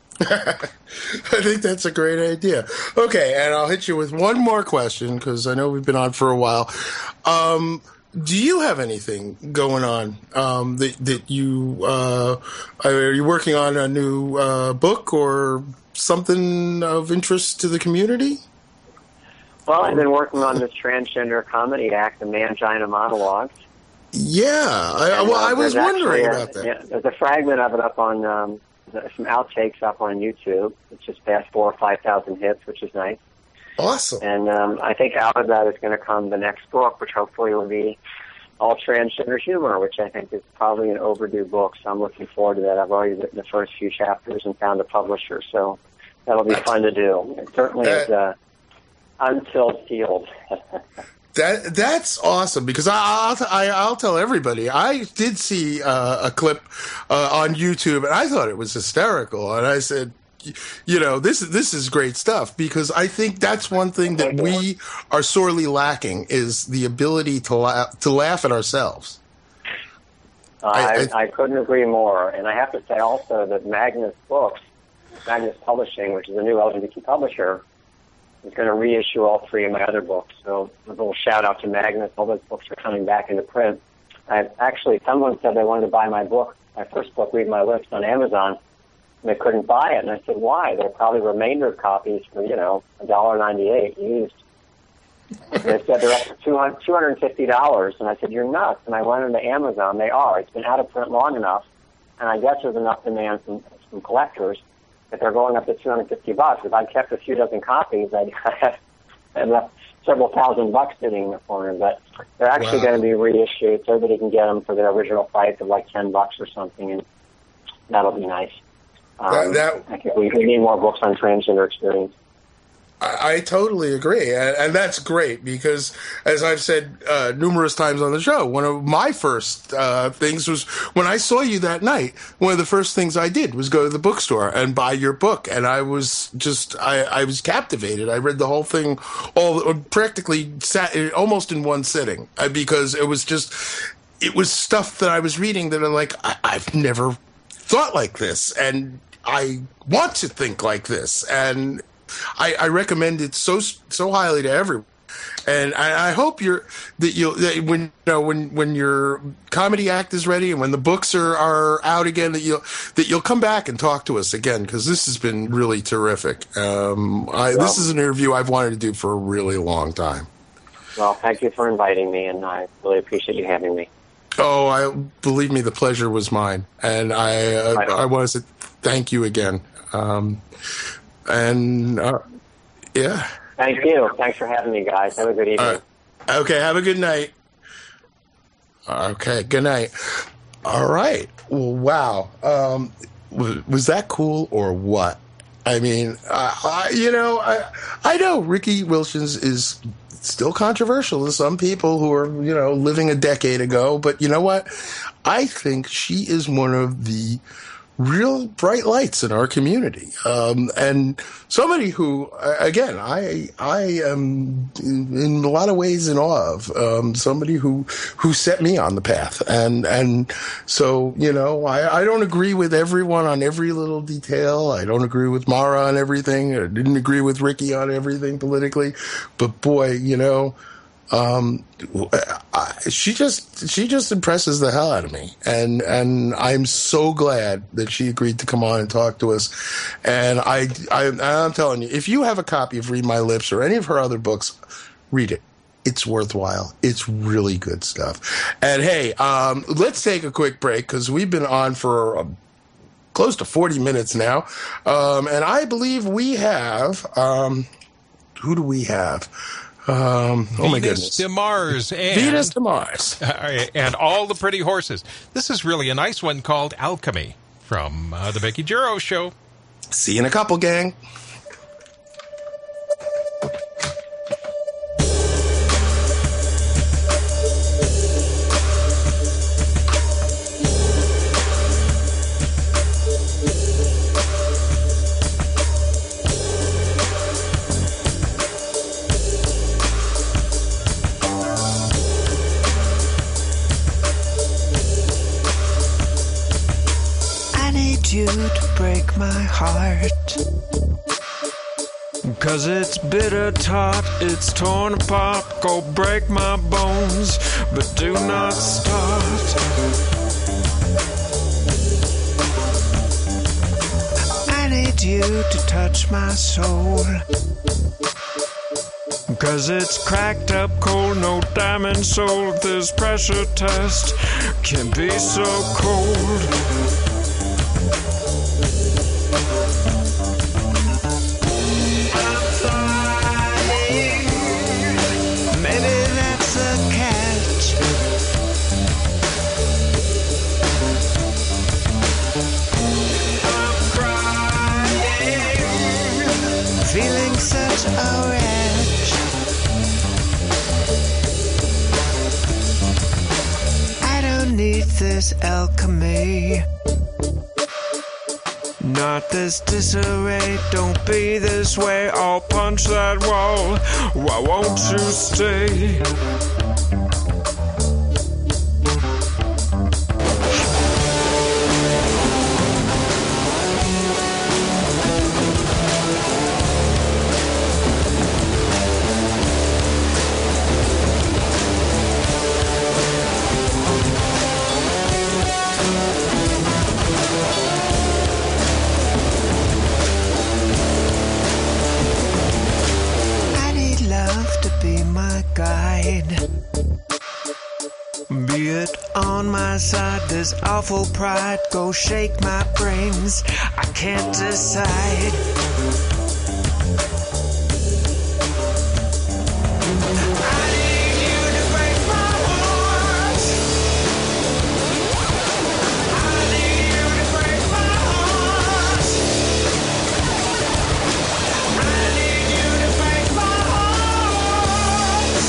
I think that's a great idea. Okay, and I'll hit you with one more question because I know we've been on for a while. Um, do you have anything going on um, that that you uh, are you working on a new uh, book or something of interest to the community? Well, I've been working on this transgender comedy act, The Mangina Monologues. Yeah, I, and, well, uh, I was wondering a, about that. Yeah, there's a fragment of it up on um, some outtakes up on YouTube. It's just past four or five thousand hits, which is nice. Awesome. And um, I think out of that is going to come the next book, which hopefully will be all transgender humor, which I think is probably an overdue book. So I'm looking forward to that. I've already written the first few chapters and found a publisher, so that'll be fun to do. It certainly that, is uh, unfilled field. That that's awesome because I'll I, I'll tell everybody I did see uh, a clip uh, on YouTube and I thought it was hysterical and I said, you know, this this is great stuff because I think that's one thing that we are sorely lacking is the ability to laugh, to laugh at ourselves. Uh, I, I, I couldn't agree more, and I have to say also that Magnus Books, Magnus Publishing, which is a new L G B T publisher, is going to reissue all three of my other books. So a little shout out to Magnus. All those books are coming back into print. I actually, someone said they wanted to buy my book, my first book, Read My Lips, on Amazon, and they couldn't buy it. And I said, why? There are probably remainder copies for, you know, one dollar ninety-eight used. And they said they're up to two hundred fifty dollars. And I said, you're nuts. And I went into Amazon. They are. It's been out of print long enough. And I guess there's enough demand from, from collectors that they're going up to two hundred fifty bucks. If I kept a few dozen copies, I'd have left several thousand bucks sitting in the corner. But they're actually wow. going to be reissued so everybody can get them for their original price of like ten bucks or something, and that'll be nice. Um, that, that, I think we, we need more books on transgender experience. I, I totally agree, and, and that's great because, as I've said uh, numerous times on the show, one of my first uh, things was when I saw you that night. One of the first things I did was go to the bookstore and buy your book, and I was just I, I was captivated. I read the whole thing, all practically sat almost in one sitting uh, because it was just it was stuff that I was reading that I'm like I, I've never thought like this, and I want to think like this, and I, I recommend it so so highly to everyone, and I, I hope you're that you'll that when you know when when your comedy act is ready and when the books are, are out again that you'll that you'll come back and talk to us again because this has been really terrific. Um, I, well, this is an interview I've wanted to do for a really long time. Well, thank you for inviting me, and I really appreciate you having me. Oh, I believe me, the pleasure was mine, and I uh, I, I want to say thank you again. Um, And, uh, yeah. Thank you. Thanks for having me, guys. Have a good evening. Uh, okay, have a good night. Okay, good night. All right. Well, wow. Um, was, was that cool or what? I mean, uh, I, you know, I, I know Ricky Wilchens is still controversial to some people who are, you know, living a decade ago. But you know what? I think she is one of the real bright lights in our community, um, and somebody who, again, I I am in, in a lot of ways in awe of, um, somebody who who set me on the path, and and so you know I, I don't agree with everyone on every little detail. I don't agree with Mara on everything. I didn't agree with Ricky on everything politically, but boy, you know. Um, I, she just she just impresses the hell out of me, and and I'm so glad that she agreed to come on and talk to us. And I, I I'm telling you, if you have a copy of Read My Lips or any of her other books, read it. It's worthwhile. It's really good stuff. And hey, um, let's take a quick break because we've been on for a, close to forty minutes now, um, and I believe we have um, who do we have? Um, oh my goodness. Venus de Mars. And, Venus de Mars. Uh, and all the pretty horses. This is really a nice one called Alchemy from uh, the Becky Juro Show. See you in a couple, gang. You to break my heart, 'cause it's bitter tart, it's torn apart. Go break my bones, but do not start. I need you to touch my soul, 'cause it's cracked up cold, no diamond soul. This pressure test can be so cold. Such a wretch. I don't need this alchemy, not this disarray. Don't be this way. I'll punch that wall. Why won't you stay? Be it on my side, this awful pride. Go shake my brains, I can't decide. I need you to break my heart. I need you to break my heart. I need you to break my heart.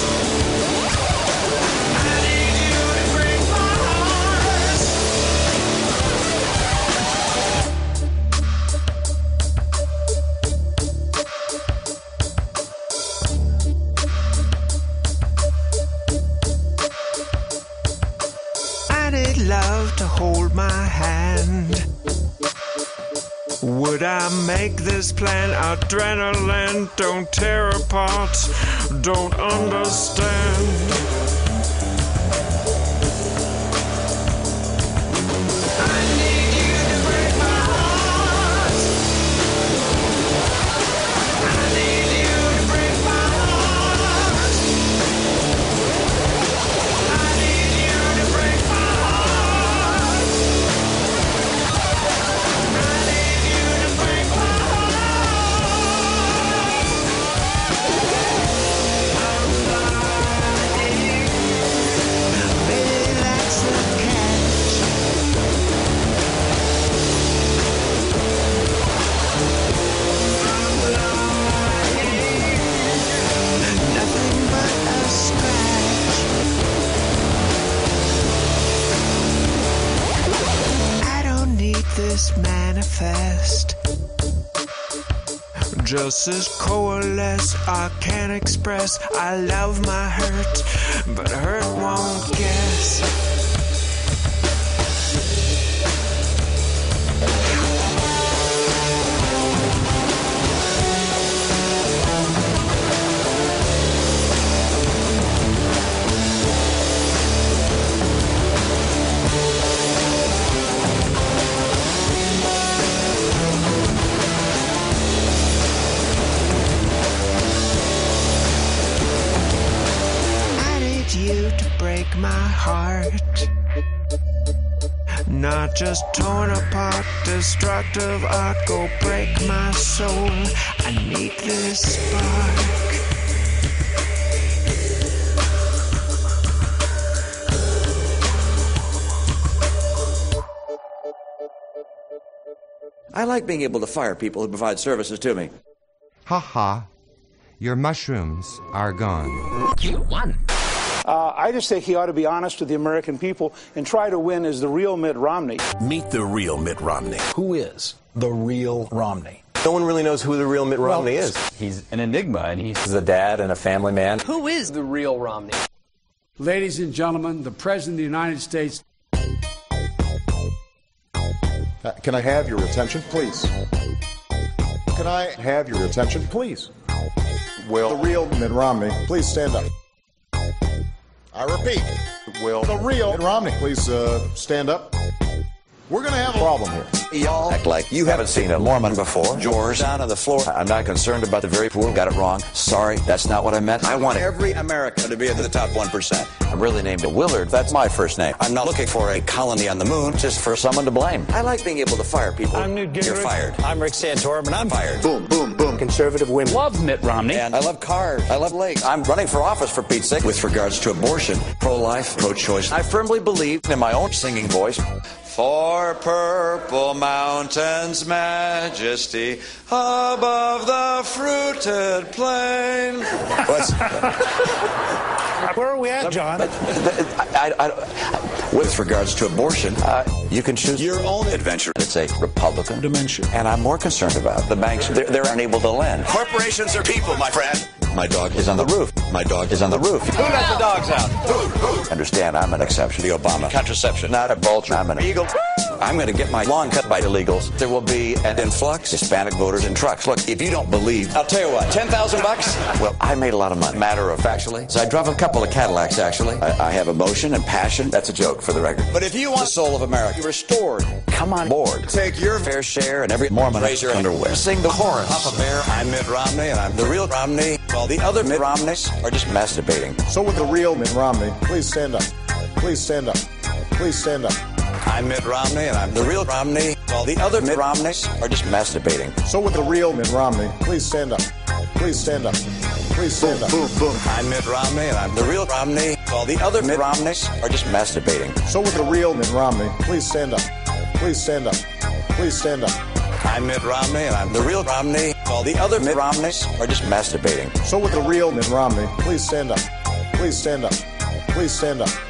I need you to break my heart. I need love to hold my hand. Would I make this plan? Adrenaline, don't tear apart, don't understand. I need you to break my heart. I need you to break my heart. I need you to break my heart. I need you to break my heart. I'm sorry. Just as coalesce, I can't express. I love my hurt, but hurt won't guess. You to break my heart, not just torn apart, destructive art. Go break my soul. I need this spark. I like being able to fire people who provide services to me. Ha ha. Your mushrooms are gone. You won. Uh, I just think he ought to be honest with the American people and try to win as the real Mitt Romney. Meet the real Mitt Romney. Who is the real Romney? No one really knows who the real Mitt Romney well, is. He's an enigma, and he's a dad and a family man. Who is the real Romney? Ladies and gentlemen, the President of the United States. Uh, can I have your attention, please? Can I have your attention, please? Will the real Mitt Romney please stand up? I repeat, will the real Mitt Romney please uh, stand up? We're going to have a problem here. Y'all act like you haven't seen a Mormon before. George, down on the floor. I'm not concerned about the very poor. Got it wrong. Sorry, that's not what I meant. I want every American to be in the top one percent. I'm really named Willard. That's my first name. I'm not looking for a colony on the moon, just for someone to blame. I like being able to fire people. I'm Newt Gingrich. You're fired. I'm Rick Santorum, and I'm fired. Boom, boom, boom. Conservative women Love Mitt Romney. And I love cars. I love lakes. I'm running for office, for Pete's sake. With regards to abortion, pro-life, pro-choice, I firmly believe in my own singing voice. For purple mountains' majesty above the fruited plain. What's... Where are we at, John? I, I, I, with regards to abortion, uh, you can choose your own adventure. It's a Republican dimension. And I'm more concerned about the banks. They're, they're unable to lend. Corporations are people, my friend. My dog is on the roof. My dog is on the roof. Who let the dogs out? Understand, I'm an exception to the Obama contraception. Not a vulture. I'm an eagle. I'm going to get my lawn cut by illegals. There will be an influx of Hispanic voters in trucks. Look, if you don't believe, I'll tell you what, ten thousand bucks? Well, I made a lot of money. Matter of factually. So I drive a couple of Cadillacs, actually. I, I have emotion and passion. That's a joke, for the record. But if you want the soul of America restored, come on board. Take your fair share and every Mormon raise your underwear. Sing the chorus. Papa Bear, I'm Mitt Romney, and I'm the real Romney. While the other Mitt Romneys are just masturbating. So would the real Mitt Romney please stand up? Please stand up. Please stand up. I'm Mitt Romney, and I'm the real Romney. While the other Mitt Romneys are just masturbating. So would the real Mitt Romney please stand up? Please stand up. Please stand up. Boom, boom. I'm Mitt Romney, and I'm the real Romney. While the other Mitt Romneys are just masturbating. So would the real Mitt Romney please stand up? Please stand up. Please stand up. I'm Mitt Romney, and I'm the real Romney. While the other Mitt Romneys are just masturbating. So would the real Mitt Romney please stand up? Please stand up. Please stand up.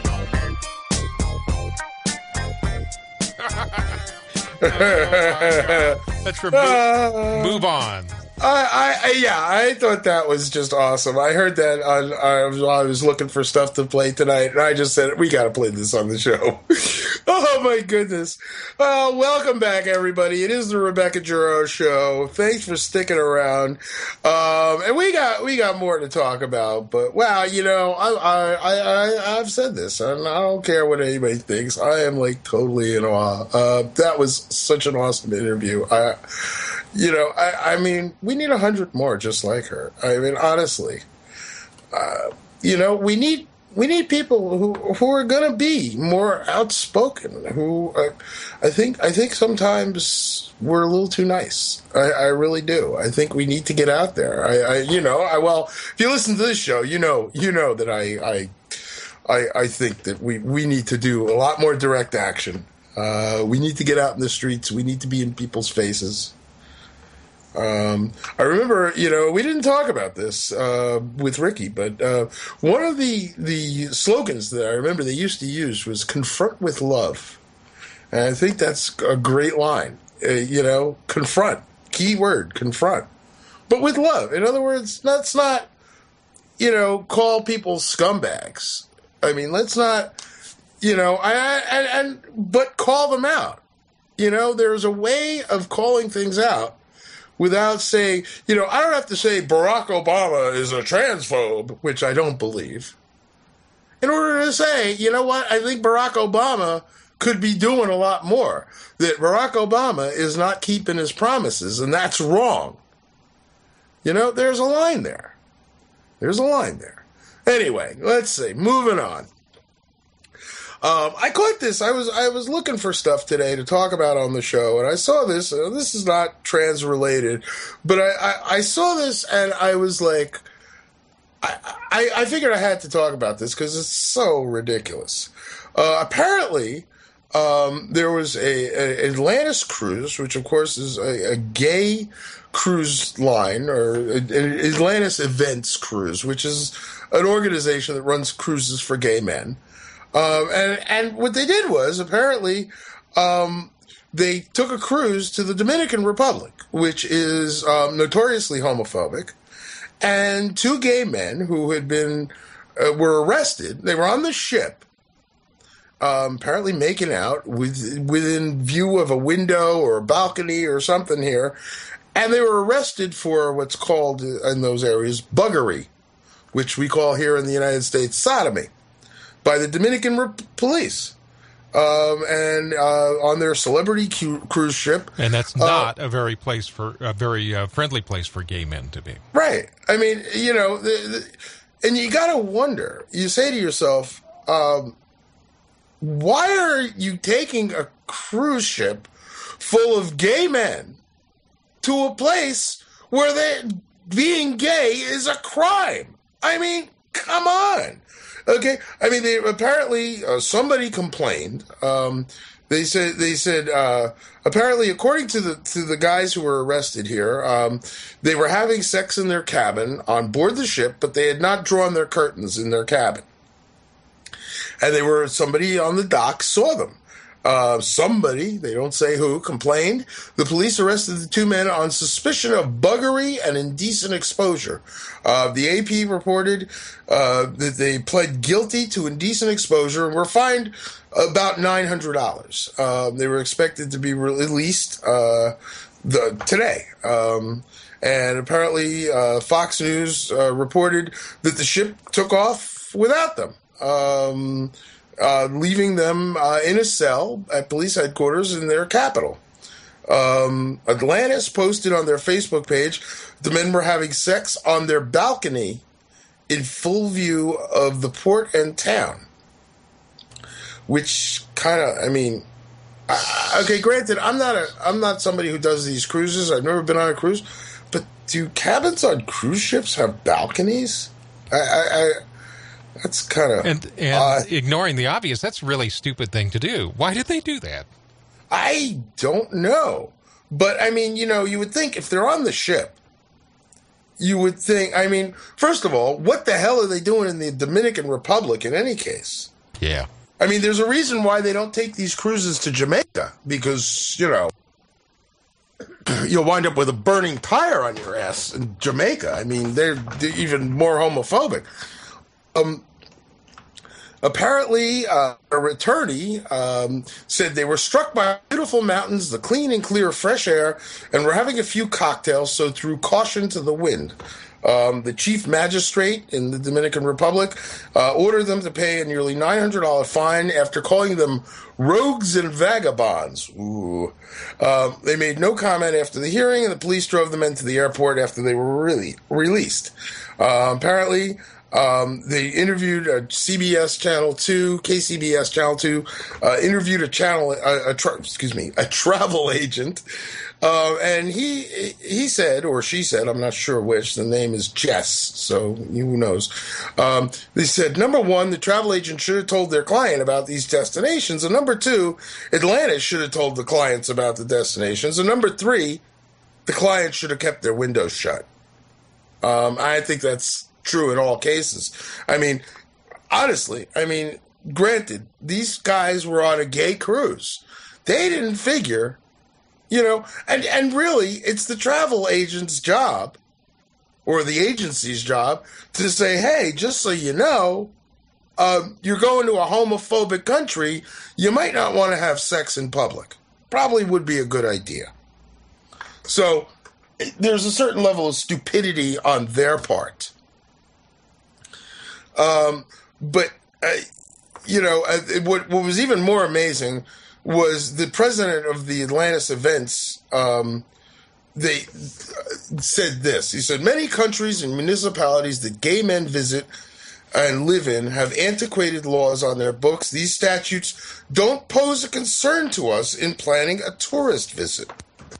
That's from uh, Move On. I, I, yeah, I thought that was just awesome. I heard that on, I was, I was looking for stuff to play tonight, and I just said, we got to play this on the show. Oh, my goodness. Uh, welcome back, everybody. It is the Rebecca Giroux Show. Thanks for sticking around. Um, and we got we got more to talk about, but, wow, you know, I, I, I, I've said this, and I don't care what anybody thinks. I am, like, totally in awe. Uh, that was such an awesome interview. I... You know, I, I mean, we need a hundred more just like her. I mean, honestly, uh, you know, we need we need people who who are going to be more outspoken. Who uh, I think I think sometimes we're a little too nice. I, I really do. I think we need to get out there. I, I you know, I well, if you listen to this show, you know, you know that I I I, I think that we we need to do a lot more direct action. Uh, we need to get out in the streets. We need to be in people's faces. Um, I remember, you know, we didn't talk about this uh, with Ricky, but uh, one of the the slogans that I remember they used to use was "confront with love," and I think that's a great line. Uh, you know, confront, key word, confront but with love. In other words, let's not, you know, call people scumbags. I mean, let's not, you know, I, I, and, and but call them out. You know, there's a way of calling things out without saying, you know, I don't have to say Barack Obama is a transphobe, which I don't believe, in order to say, you know what, I think Barack Obama could be doing a lot more. That Barack Obama is not keeping his promises, and that's wrong. You know, there's a line there. There's a line there. Anyway, let's see. Moving on. Um, I caught this. I was I was looking for stuff today to talk about on the show, and I saw this. Uh, this is not trans related, but I, I, I saw this, and I was like, I, I, I figured I had to talk about this because it's so ridiculous. Uh, apparently, um, there was a, a Atlantis cruise, which of course is a, a gay cruise line, or an Atlantis Events Cruise, which is an organization that runs cruises for gay men. Um, and, and what they did was, apparently, um, they took a cruise to the Dominican Republic, which is um, notoriously homophobic, and two gay men who had been, uh, were arrested. They were on the ship, um, apparently making out with, within view of a window or a balcony or something here, and they were arrested for what's called, in those areas, buggery, which we call here in the United States sodomy, by the Dominican Re- police, um, and uh, on their celebrity cu- cruise ship. And that's not uh, a very place for a very uh, friendly place for gay men to be. Right. I mean, you know, the, the, and you got to wonder. You say to yourself, um, why are you taking a cruise ship full of gay men to a place where they being gay is a crime? I mean, come on. Okay, I mean, they apparently uh, somebody complained. Um, they said they said uh, apparently, according to the to the guys who were arrested here, um, they were having sex in their cabin on board the ship, but they had not drawn their curtains in their cabin, and they were somebody on the dock saw them. Uh, somebody, they don't say who, complained. The police arrested the two men on suspicion of buggery and indecent exposure. Uh, the A P reported uh, that they pled guilty to indecent exposure and were fined about nine hundred dollars. Uh, they were expected to be released uh, the, today. Um, and apparently uh, Fox News uh, reported that the ship took off without them. Um Uh, leaving them uh, in a cell at police headquarters in their capital. Um, Atlantis posted on their Facebook page the men were having sex on their balcony in full view of the port and town. Which kind of, I mean, I, okay, granted, I'm not a, I'm not somebody who does these cruises. I've never been on a cruise, but do cabins on cruise ships have balconies? I, I, I That's kind of and, and uh, ignoring the obvious. That's a really stupid thing to do. Why did they do that? I don't know, but I mean, you know, you would think if they're on the ship, you would think. I mean, first of all, what the hell are they doing in the Dominican Republic? In any case, yeah. I mean, there's a reason why they don't take these cruises to Jamaica, because you know you'll wind up with a burning tire on your ass in Jamaica. I mean, they're, they're even more homophobic. Um. Apparently, uh, a attorney um, said they were struck by beautiful mountains, the clean and clear fresh air, and were having a few cocktails, so threw caution to the wind. Um, the chief magistrate in the Dominican Republic uh, ordered them to pay a nearly nine hundred dollars fine after calling them rogues and vagabonds. Ooh. Uh, they made no comment after the hearing, and the police drove the men to the airport after they were really released. Uh, apparently... Um, they interviewed a C B S Channel two, K C B S Channel two, uh, interviewed a channel, a, a tra- excuse me, a travel agent, uh, and he he said, or she said, I'm not sure which. The name is Jess, so who knows? Um, they said, number one, the travel agent should have told their client about these destinations, and number two, Atlantis should have told the clients about the destinations, and number three, the client should have kept their windows shut. Um, I think that's true in all cases. I mean, honestly, I mean, granted, these guys were on a gay cruise. They didn't figure, you know, and, and really, it's the travel agent's job or the agency's job to say, hey, just so you know, uh, you're going to a homophobic country, you might not want to have sex in public. Probably would be a good idea. So there's a certain level of stupidity on their part. Um, but, uh, you know, uh, what, what was even more amazing was the president of the Atlantis events, um, they said this. He said, many countries and municipalities that gay men visit and live in have antiquated laws on their books. These statutes don't pose a concern to us in planning a tourist visit.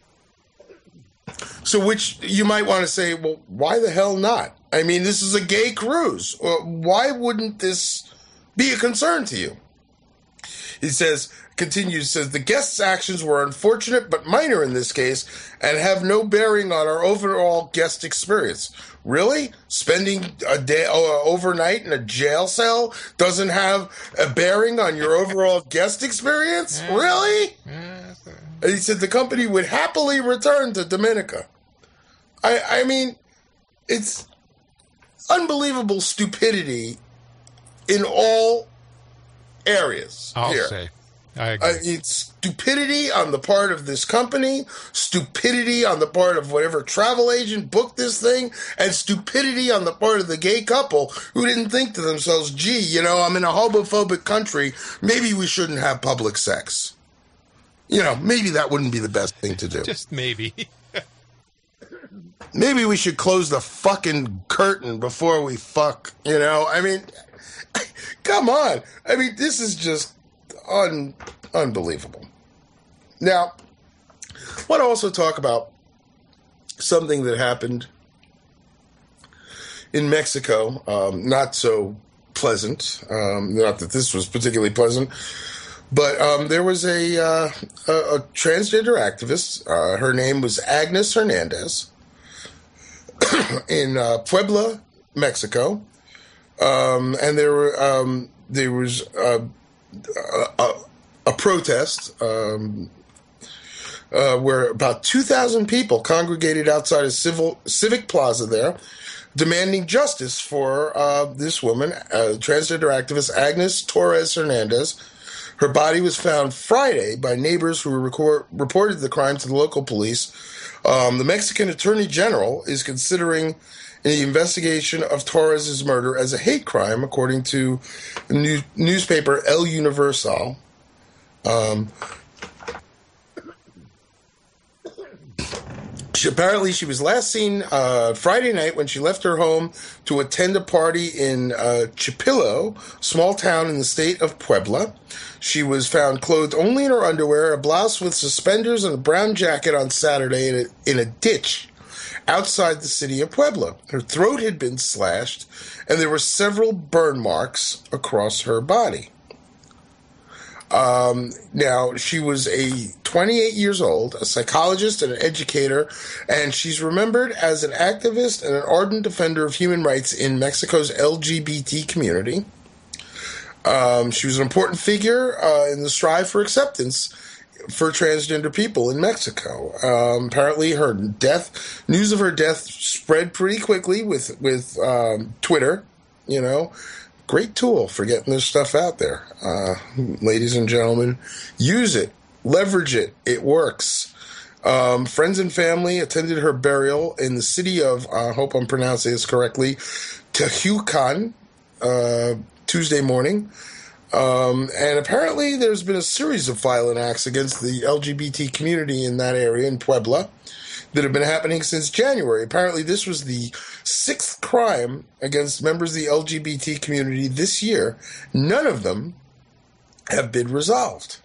So which you might want to say, well, why the hell not? I mean, this is a gay cruise. Why wouldn't this be a concern to you? He says, continues, says, the guests' actions were unfortunate but minor in this case and have no bearing on our overall guest experience. Really? Spending a day uh, overnight in a jail cell doesn't have a bearing on your overall guest experience? Really? And he said the company would happily return to Dominica. I, I mean, it's unbelievable stupidity in all areas. I'll here. say. I agree. Uh, it's stupidity on the part of this company, stupidity on the part of whatever travel agent booked this thing, and stupidity on the part of the gay couple who didn't think to themselves, gee, you know, I'm in a homophobic country, maybe we shouldn't have public sex. You know, maybe that wouldn't be the best thing to do. Just maybe. Maybe we should close the fucking curtain before we fuck, you know? I mean, come on. I mean, this is just un- unbelievable. Now, I want to also talk about something that happened in Mexico. Um, not so pleasant. Um, not that this was particularly pleasant. But um, there was a, uh, a, a transgender activist. Uh, her name was Agnes Hernandez in uh, Puebla, Mexico. Um, and there were um, there was uh, a, a, a protest um, uh, where about two thousand people congregated outside a civil civic plaza there, demanding justice for uh, this woman, uh, transgender activist Agnes Torres Hernandez. Her body was found Friday by neighbors who record, reported the crime to the local police. Um, the Mexican Attorney General is considering the investigation of Torres' murder as a hate crime, according to the new, newspaper El Universal. Um, she, apparently, she was last seen uh, Friday night when she left her home to attend a party in uh, Chipilo, a small town in the state of Puebla. She was found clothed only in her underwear, a blouse with suspenders, and a brown jacket on Saturday in a, in a ditch outside the city of Puebla. Her throat had been slashed, and there were several burn marks across her body. Um, now, she was a twenty-eight years old, a psychologist and an educator, and she's remembered as an activist and an ardent defender of human rights in Mexico's L G B T community. Um, she was an important figure uh, in the strive for acceptance for transgender people in Mexico. Um, apparently, her death, news of her death, spread pretty quickly with with um, Twitter. You know, great tool for getting this stuff out there. Uh, ladies and gentlemen, use it, leverage it. It works. Um, friends and family attended her burial in the city of, I uh, hope I'm pronouncing this correctly, Tehuacan, uh, Tuesday morning. Um, and apparently there's been a series of violent acts against the L G B T community in that area in Puebla that have been happening since January. Apparently this was the sixth crime against members of the L G B T community this year. None of them have been resolved.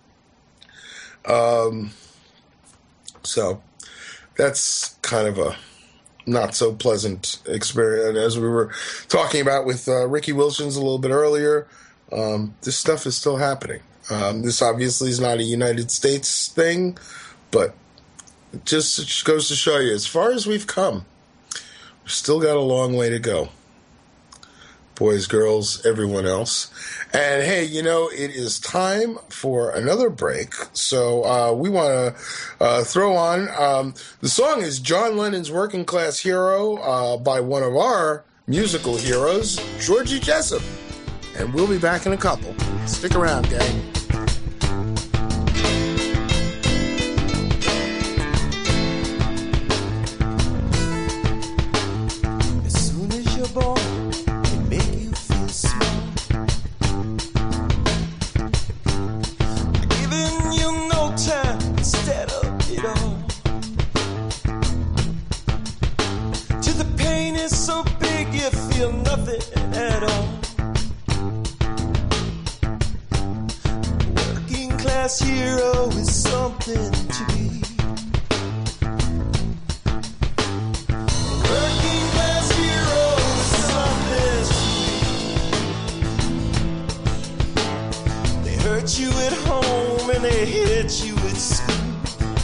Um, so that's kind of a not so pleasant experience. As we were talking about with uh, Ricky Wilson's a little bit earlier, um, this stuff is still happening. Um, this obviously is not a United States thing, but it just, it just goes to show you, as far as we've come, we've still got a long way to go. boys, girls, everyone else. And hey, you know, it is time for another break. So uh, we want to uh, throw on, um, the song is John Lennon's Working Class Hero uh, by one of our musical heroes, Georgie Jessup. And we'll be back in a couple. Stick around, gang. Hero is something to be. Working class hero is something to be. They hurt you at home and they hit you at school,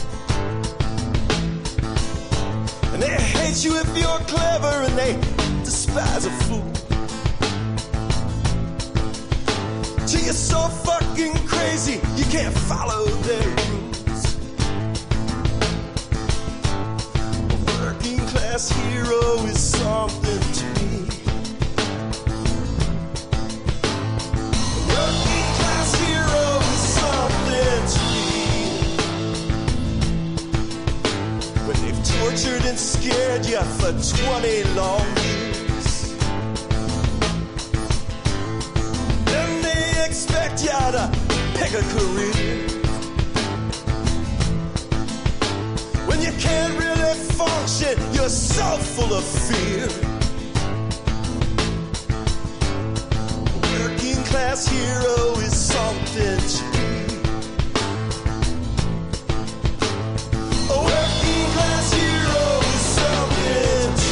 and they hate you if you're clever and they despise a fool. Till you're so fucking crazy you can't follow their rules. A working class hero is something to me. A working class hero is something to me. When they've tortured and scared you for twenty long years, then they expect you to pick a career. When you can't really function, you're so full of fear. A working class hero is something to be. A working class hero is something to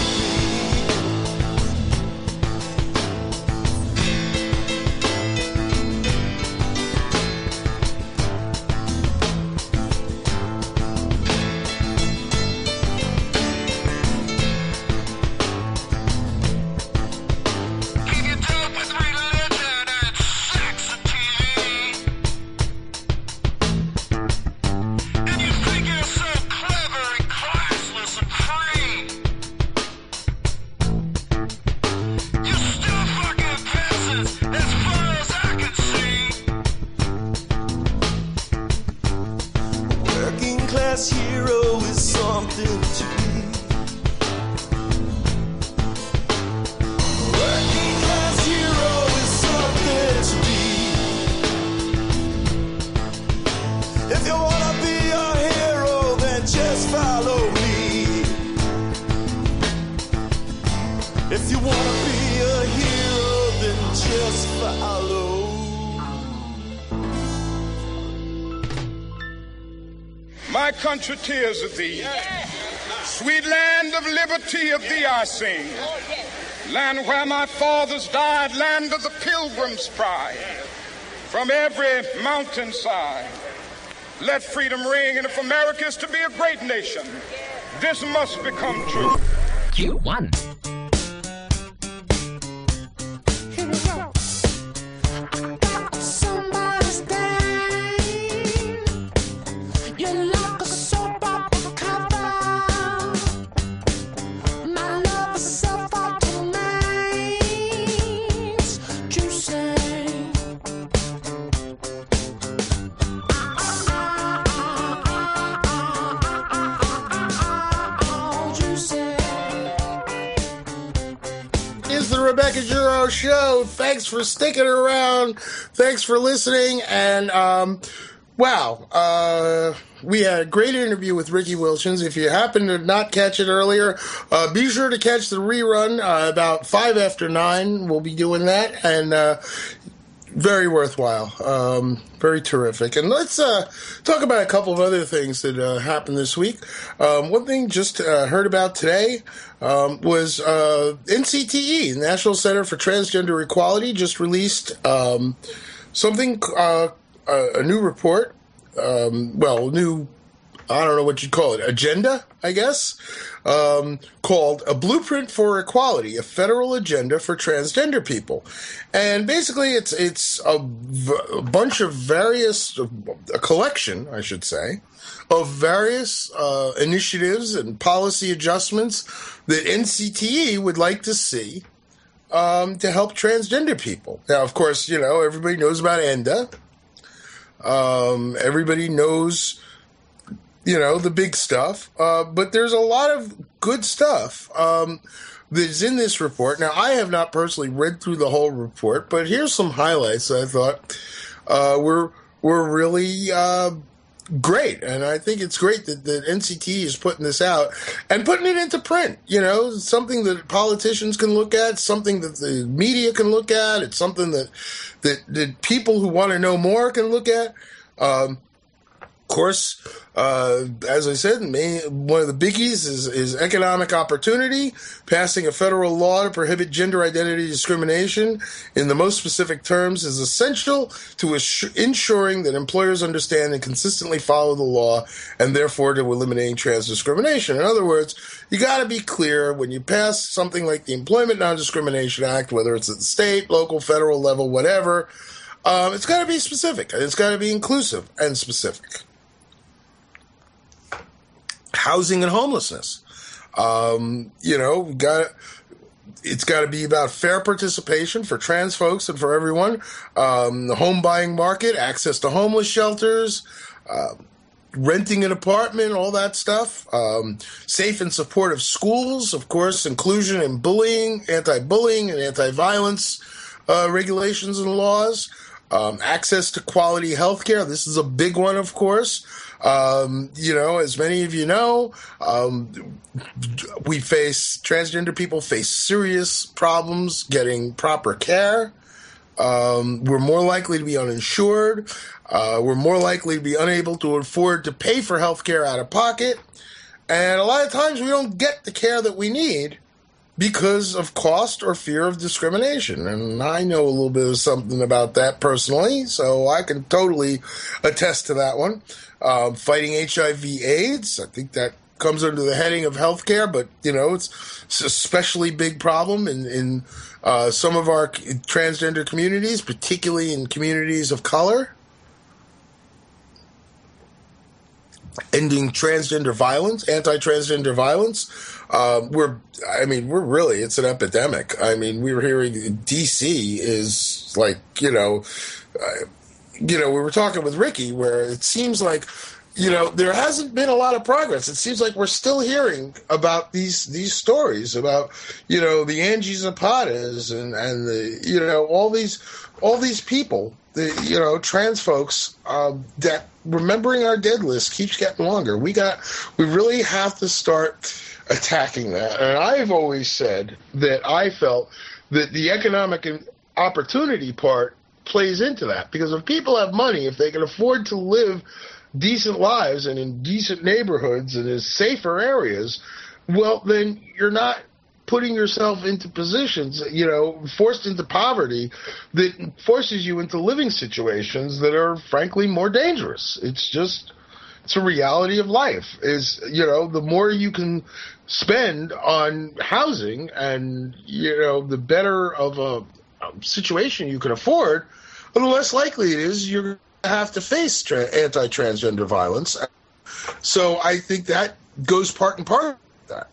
hero is something to be. Working class hero is something to be. If you wanna be a hero, then just follow me. If you wanna be a hero, then just follow. My country tears of thee. Sweet land of liberty, of thee I sing. Land where my fathers died, land of the pilgrim's pride. From every mountainside, let freedom ring. And if America is to be a great nation, this must become true. You won. Rebecca Giroux Show. Thanks for sticking around. Thanks for listening. And, um, wow, uh, we had a great interview with Ricky Wilchens. If you happen to not catch it earlier, uh, be sure to catch the rerun uh, about five after nine. We'll be doing that. And, uh, very worthwhile. Um, very terrific. And let's uh, talk about a couple of other things that uh, happened this week. Um, one thing just uh, heard about today um, was uh, N C T E, National Center for Transgender Equality, just released um, something, uh, a, a new report, um, well, new I don't know what you'd call it, agenda, I guess, um, called A Blueprint for Equality, a Federal Agenda for Transgender People. And basically it's it's a, v- a bunch of various, a collection, I should say, of various uh, initiatives and policy adjustments that N C T E would like to see um, to help transgender people. Now, of course, you know, everybody knows about ENDA. Um, everybody knows, you know, the big stuff. Uh, but there's a lot of good stuff um, that's in this report. Now, I have not personally read through the whole report, but here's some highlights that I thought uh, were, were really uh, great. And I think it's great that, that N C T E is putting this out and putting it into print. You know, something that politicians can look at, something that the media can look at. It's something that that, that people who want to know more can look at. Um, of course, uh, as I said, main, one of the biggies is, is economic opportunity. Passing a federal law to prohibit gender identity discrimination in the most specific terms is essential to assure, ensuring that employers understand and consistently follow the law, and therefore to eliminating trans discrimination. In other words, you got to be clear when you pass something like the Employment Non-Discrimination Act, whether it's at the state, local, federal level, whatever. Um, it's got to be specific. It's got to be inclusive and specific. Housing and homelessness. Um, you know, we got it's got to be about fair participation for trans folks and for everyone. Um, the home buying market, access to homeless shelters, uh, renting an apartment, all that stuff. Um, safe and supportive schools, of course, inclusion and bullying, anti-bullying and anti-violence uh, regulations and laws. Um, access to quality health care. This is a big one, of course. Um, you know, as many of you know, um, we face, transgender people face serious problems getting proper care. Um, we're more likely to be uninsured. Uh, we're more likely to be unable to afford to pay for health care out of pocket. And a lot of times we don't get the care that we need because of cost or fear of discrimination. And I know a little bit of something about that personally, so I can totally attest to that one. Um, fighting H I V AIDS, I think that comes under the heading of healthcare, but, you know, it's, it's an especially big problem in, in uh, some of our transgender communities, particularly in communities of color. Ending transgender violence, anti-transgender violence. Um, we're, I mean, we're really, it's an epidemic. I mean, we were hearing D C is like, you know, uh, you know, we were talking with Ricky where it seems like, you know, there hasn't been a lot of progress. It seems like we're still hearing about these these stories about, you know, the Angie Zapatas and, and the, you know, all these all these people, the, you know, trans folks um, that remembering our dead list keeps getting longer. We got, we really have to start attacking that. And I've always said that I felt that the economic opportunity part plays into that, because if people have money, if they can afford to live decent lives and in decent neighborhoods and in safer areas, well, then you're not putting yourself into positions, you know, forced into poverty that forces you into living situations that are frankly more dangerous. It's just, it's a reality of life is, you know, the more you can spend on housing and, you know, the better of a, a situation you can afford, the less likely it is you're going to have to face tra- anti-transgender violence. So I think that goes part and part of that.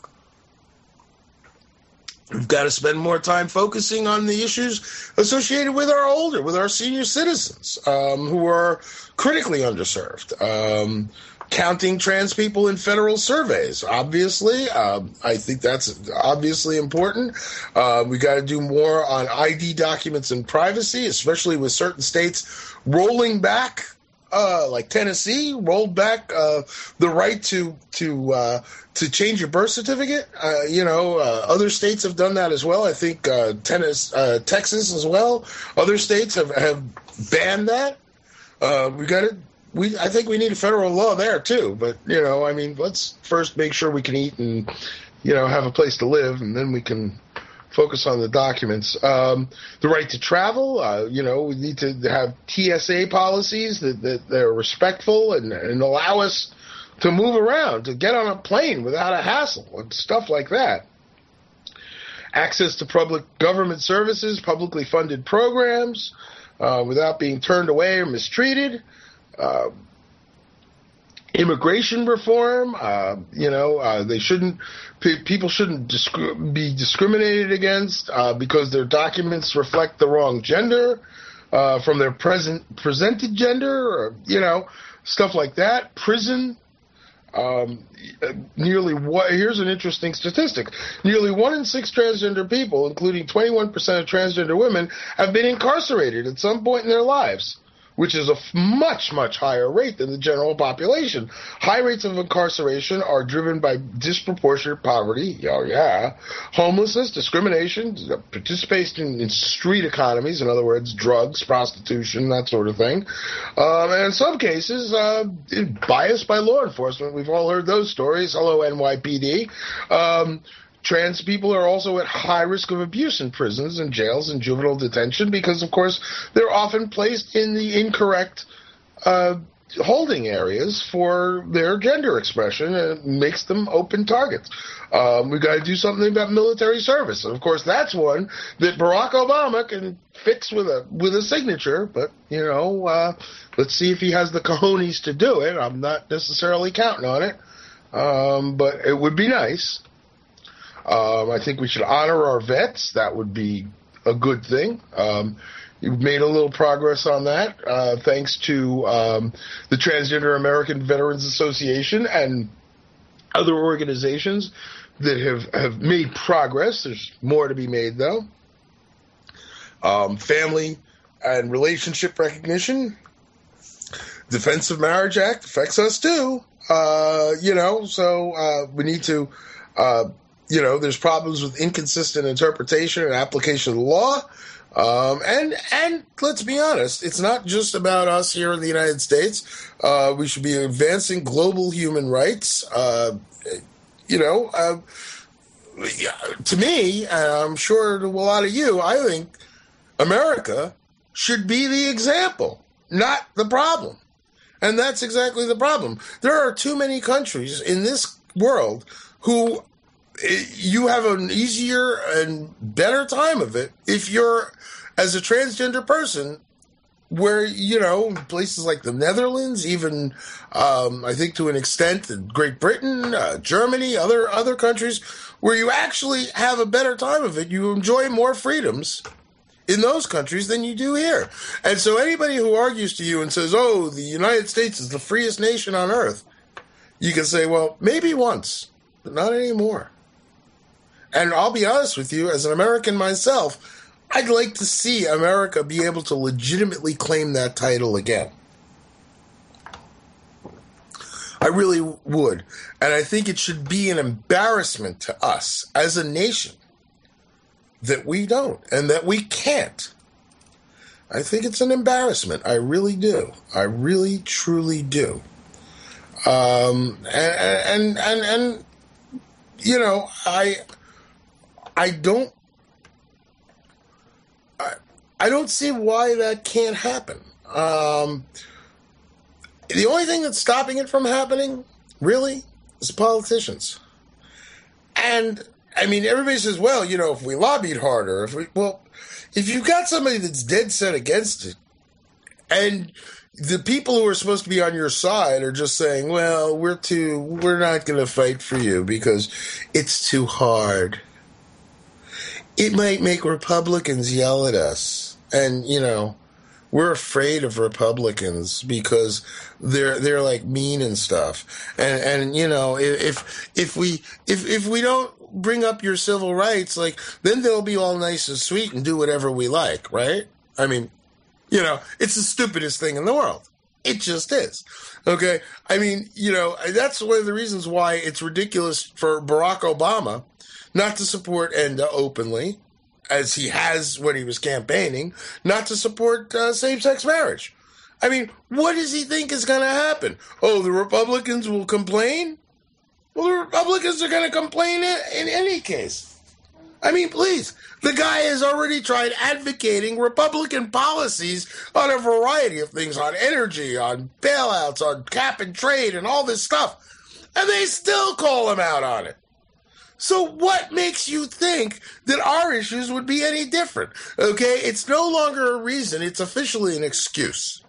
We've got to spend more time focusing on the issues associated with our older, with our senior citizens um, who are critically underserved. Um, counting trans people in federal surveys, obviously. Um, I think that's obviously important. Uh, we got to do more on I D documents and privacy, especially with certain states rolling back, uh, like Tennessee, rolled back uh, the right to to uh, to change your birth certificate. Uh, you know, uh, other states have done that as well. I think uh, Tennessee, uh, Texas as well. Other states have, have banned that. Uh, we got to. We, I think we need a federal law there too, but you know, I mean, let's first make sure we can eat and, you know, have a place to live, and then we can focus on the documents. Um, the right to travel, uh, you know, we need to have T S A policies that, that, that are respectful and, and allow us to move around, to get on a plane without a hassle, and stuff like that. Access to public government services, publicly funded programs, uh, without being turned away or mistreated. Uh, immigration reform, uh, you know, uh, they shouldn't, pe- people shouldn't disc- be discriminated against uh, because their documents reflect the wrong gender uh, from their present presented gender, or, you know, stuff like that. Prison. Um, nearly one, here's an interesting statistic. Nearly one in six transgender people, including twenty-one percent of transgender women, have been incarcerated at some point in their lives, which is a f- much, much higher rate than the general population. High rates of incarceration are driven by disproportionate poverty, oh yeah, homelessness, discrimination, participation in street economies, in other words, drugs, prostitution, that sort of thing. Um, and in some cases, uh, biased by law enforcement. We've all heard those stories. Hello, N Y P D. Um, Trans people are also at high risk of abuse in prisons and jails and juvenile detention because, of course, they're often placed in the incorrect uh, holding areas for their gender expression, and it makes them open targets. Um, we've got to do something about military service. And, of course, that's one that Barack Obama can fix with a with a signature, but, you know, uh, let's see if he has the cojones to do it. I'm not necessarily counting on it, um, but it would be nice. Um, I think we should honor our vets. That would be a good thing. Um, you've made a little progress on that, uh, thanks to um, the Transgender American Veterans Association and other organizations that have, have made progress. There's more to be made, though. Um, family and relationship recognition. Defense of Marriage Act affects us, too. Uh, you know, so uh, we need to... Uh, You know, there's problems with inconsistent interpretation and application of the law. Um, and, and let's be honest, it's not just about us here in the United States. Uh, we should be advancing global human rights. Uh, you know, uh, to me, and I'm sure to a lot of you, I think America should be the example, not the problem. And that's exactly the problem. There are too many countries in this world who... you have an easier and better time of it if you're, as a transgender person, where, you know, places like the Netherlands, even um, I think to an extent Great Britain, uh, Germany, other other countries, where you actually have a better time of it. You enjoy more freedoms in those countries than you do here. And so anybody who argues to you and says, oh, the United States is the freest nation on earth, you can say, well, maybe once, but not anymore. And I'll be honest with you, as an American myself, I'd like to see America be able to legitimately claim that title again. I really would. And I think it should be an embarrassment to us as a nation that we don't and that we can't. I think it's an embarrassment. I really do. I really, truly do. Um, and, and, and, and, you know, I... I don't I, I don't see why that can't happen. Um, the only thing that's stopping it from happening, really, is politicians. And, I mean, everybody says, well, you know, if we lobbied harder, if we, well, if you've got somebody that's dead set against it, and the people who are supposed to be on your side are just saying, well, we're too, we're not going to fight for you because it's too hard. It might make Republicans yell at us. And, you know, we're afraid of Republicans because they're they're like mean and stuff. And and you know, if if we if if we don't bring up your civil rights, like, then they'll be all nice and sweet and do whatever we like, right? I mean, you know, it's the stupidest thing in the world. It just is. Okay? I mean, you know, that's one of the reasons why it's ridiculous for Barack Obama not to support ENDA openly, as he has when he was campaigning, not to support uh, same-sex marriage. I mean, what does he think is going to happen? Oh, the Republicans will complain? Well, the Republicans are going to complain in, in any case. I mean, please, the guy has already tried advocating Republican policies on a variety of things, on energy, on bailouts, on cap and trade, and all this stuff. And they still call him out on it. So what makes you think that our issues would be any different? Okay, it's no longer a reason, it's officially an excuse.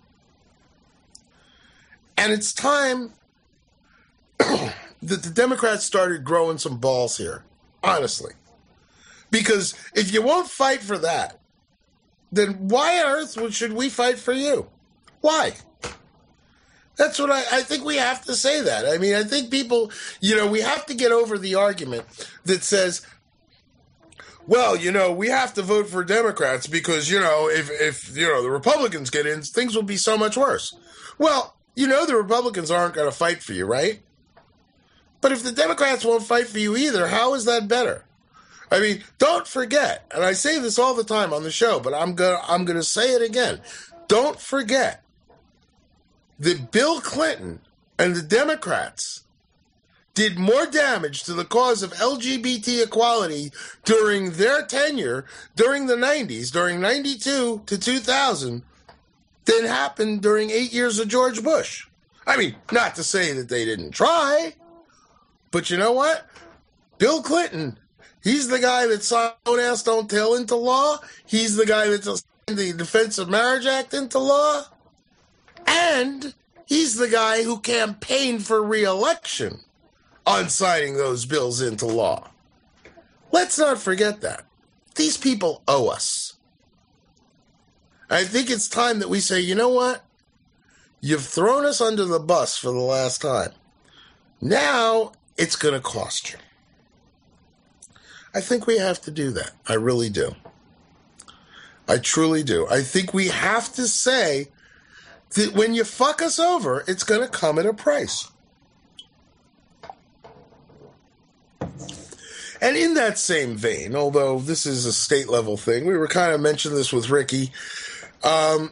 And it's time that the Democrats started growing some balls here, honestly. Because if you won't fight for that, then why on earth should we fight for you? Why? That's what I, I think we have to say that. I mean, I think people, you know, we have to get over the argument that says, well, you know, we have to vote for Democrats because, you know, if, if you know, the Republicans get in, things will be so much worse. Well, you know, the Republicans aren't going to fight for you, right? But if the Democrats won't fight for you either, how is that better? I mean, don't forget, and I say this all the time on the show, but I'm gonna I'm gonna say it again. Don't forget that Bill Clinton and the Democrats did more damage to the cause of L G B T equality during their tenure during the nineties, during ninety-two to two thousand, than happened during eight years of George Bush. I mean, not to say that they didn't try, but you know what? Bill Clinton, he's the guy that signed Don't Ask, Don't Tell into law. He's the guy that signed the Defense of Marriage Act into law. And he's the guy who campaigned for re-election on signing those bills into law. Let's not forget that. These people owe us. I think it's time that we say, you know what? You've thrown us under the bus for the last time. Now it's going to cost you. I think we have to do that. I really do. I truly do. I think we have to say that when you fuck us over, it's going to come at a price. And in that same vein, although this is a state level thing, we were kind of mentioning this with Ricky. Um,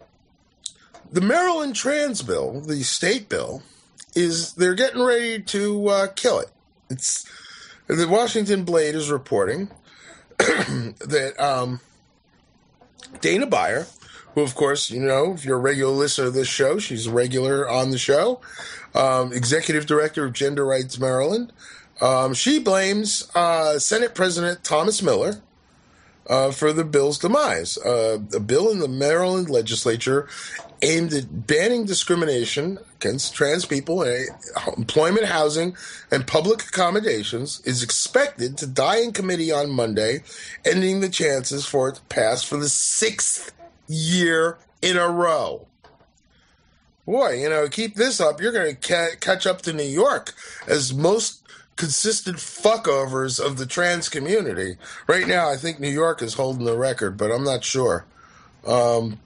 the Maryland trans bill, the state bill, is they're getting ready to uh, kill it. It's the Washington Blade is reporting that um, Dana Beyer, who, of course, you know, if you're a regular listener to this show, she's a regular on the show, um, executive director of Gender Rights Maryland, um, she blames uh, Senate President Thomas Miller uh, for the bill's demise. Uh, a bill in the Maryland legislature aimed at banning discrimination against trans people in employment, housing, and public accommodations is expected to die in committee on Monday, ending the chances for it to pass for the sixth year in a row. Boy, you know, keep this up, you're going to ca- catch up to New York as most consistent fuckovers of the trans community. Right now, I think New York is holding the record, but I'm not sure. Um...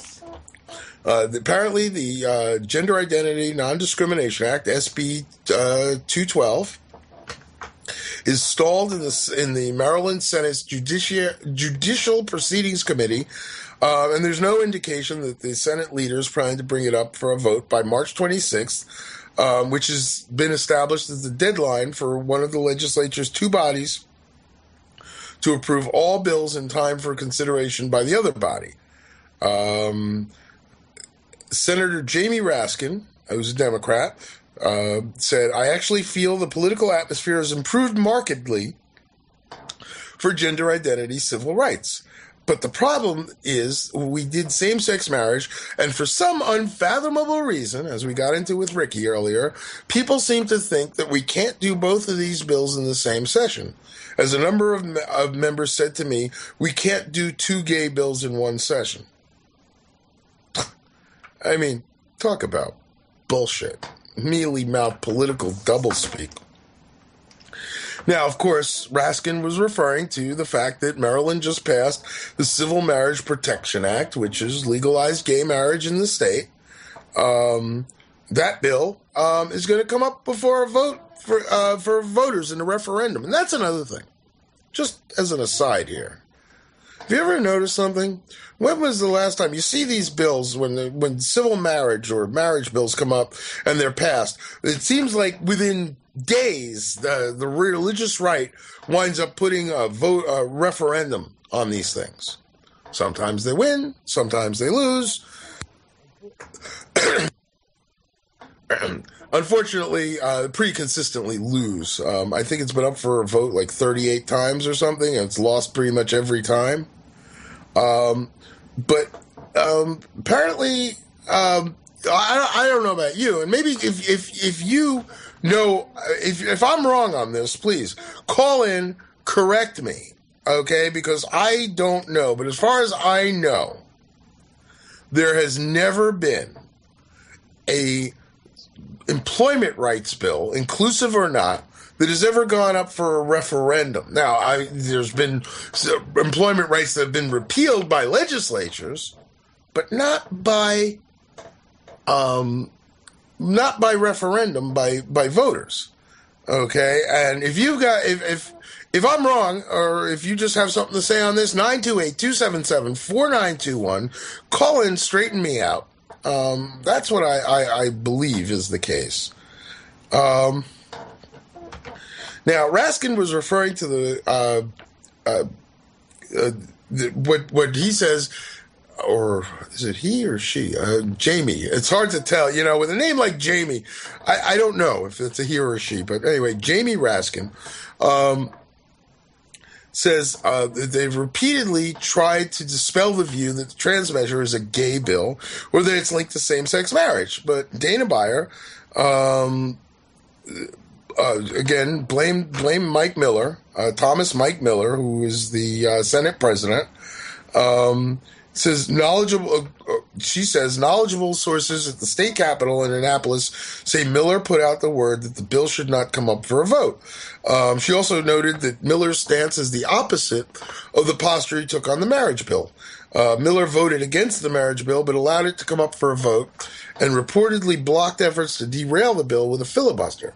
Uh, apparently, the uh, Gender Identity Non-Discrimination Act, S B uh, two twelve, is stalled in the in the Maryland Senate's Judicia, Judicial Proceedings Committee, uh, and there's no indication that the Senate leaders plan to bring it up for a vote by March twenty-sixth, um, which has been established as the deadline for one of the legislature's two bodies to approve all bills in time for consideration by the other body. Um... Senator Jamie Raskin, who's a Democrat, uh, said, I actually feel the political atmosphere has improved markedly for gender identity civil rights. But the problem is we did same-sex marriage, and for some unfathomable reason, as we got into with Ricky earlier, people seem to think that we can't do both of these bills in the same session. As a number of, of members said to me, we can't do two gay bills in one session. I mean, talk about bullshit. Mealy-mouthed political doublespeak. Now, of course, Raskin was referring to the fact that Maryland just passed the Civil Marriage Protection Act, which has legalized gay marriage in the state. Um, that bill um, is going to come up before a vote for uh, for voters in a referendum. And that's another thing. Just as an aside here. Have you ever noticed something? When was the last time you see these bills when the, when civil marriage or marriage bills come up and they're passed? It seems like within days, the the religious right winds up putting a vote, a referendum on these things. Sometimes they win, sometimes they lose. Unfortunately, uh, pretty consistently lose. Um, I think it's been up for a vote like thirty-eight times or something, and it's lost pretty much every time. Um, but um, apparently, um, I, I don't know about you, and maybe if if if you know, if if I'm wrong on this, please call in, correct me, okay? Because I don't know, but as far as I know, there has never been a employment rights bill, inclusive or not, that has ever gone up for a referendum. Now, I, there's been employment rights that have been repealed by legislatures, but not by, um, not by referendum, by by voters. Okay, and if you've got, if if if I'm wrong, or if you just have something to say on this, nine two eight, two seven seven, four nine two one, call in, straighten me out. Um, that's what I, I, I believe is the case. Um, now, Raskin was referring to the, uh, uh, uh, the what what he says, or is it he or she? Uh, Jamie. It's hard to tell. You know, with a name like Jamie, I, I don't know if it's a he or a she. But anyway, Jamie Raskin um, says uh, that they've repeatedly tried to dispel the view that the trans measure is a gay bill or that it's linked to same-sex marriage. But Dana Beyer, um, uh, again, blame blame Mike Miller, uh, Thomas Mike Miller, who is the uh, Senate president, um, says knowledgeable. Uh, she says knowledgeable sources at the state capitol in Annapolis say Miller put out the word that the bill should not come up for a vote. Um, she also noted that Miller's stance is the opposite of the posture he took on the marriage bill. Uh, Miller voted against the marriage bill, but allowed it to come up for a vote, and reportedly blocked efforts to derail the bill with a filibuster.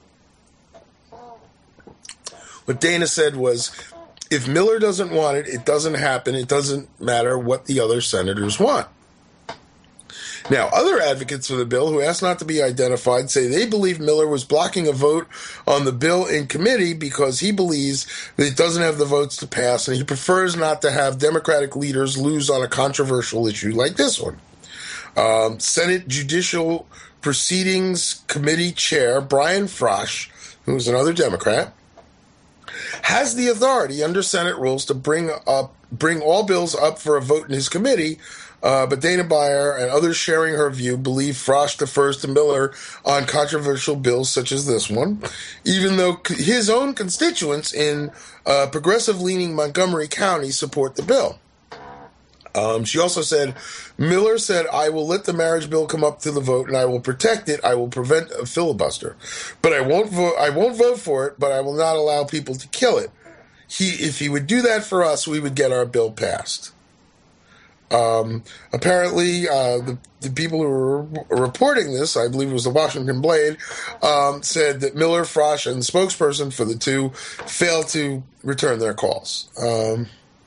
What Dana said was, if Miller doesn't want it, it doesn't happen. It doesn't matter what the other senators want. Now, other advocates for the bill who asked not to be identified say they believe Miller was blocking a vote on the bill in committee because he believes that it doesn't have the votes to pass, and he prefers not to have Democratic leaders lose on a controversial issue like this one. Um, Senate Judicial Proceedings Committee Chair Brian Frosch, who is another Democrat, has the authority under Senate rules to bring up bring all bills up for a vote in his committee. Uh, but Dana Beyer and others sharing her view believe Frosch defers to Miller on controversial bills such as this one, even though his own constituents in uh, progressive-leaning Montgomery County support the bill. Um, she also said, Miller said, I will let the marriage bill come up to the vote and I will protect it. I will prevent a filibuster. But I won't vote, I won't vote for it, but I will not allow people to kill it. He, if he would do that for us, we would get our bill passed. Um, apparently, uh, the, the people who were reporting this, I believe it was the Washington Blade, um, said that Miller, Frosch, and the spokesperson for the two failed to return their calls. Um,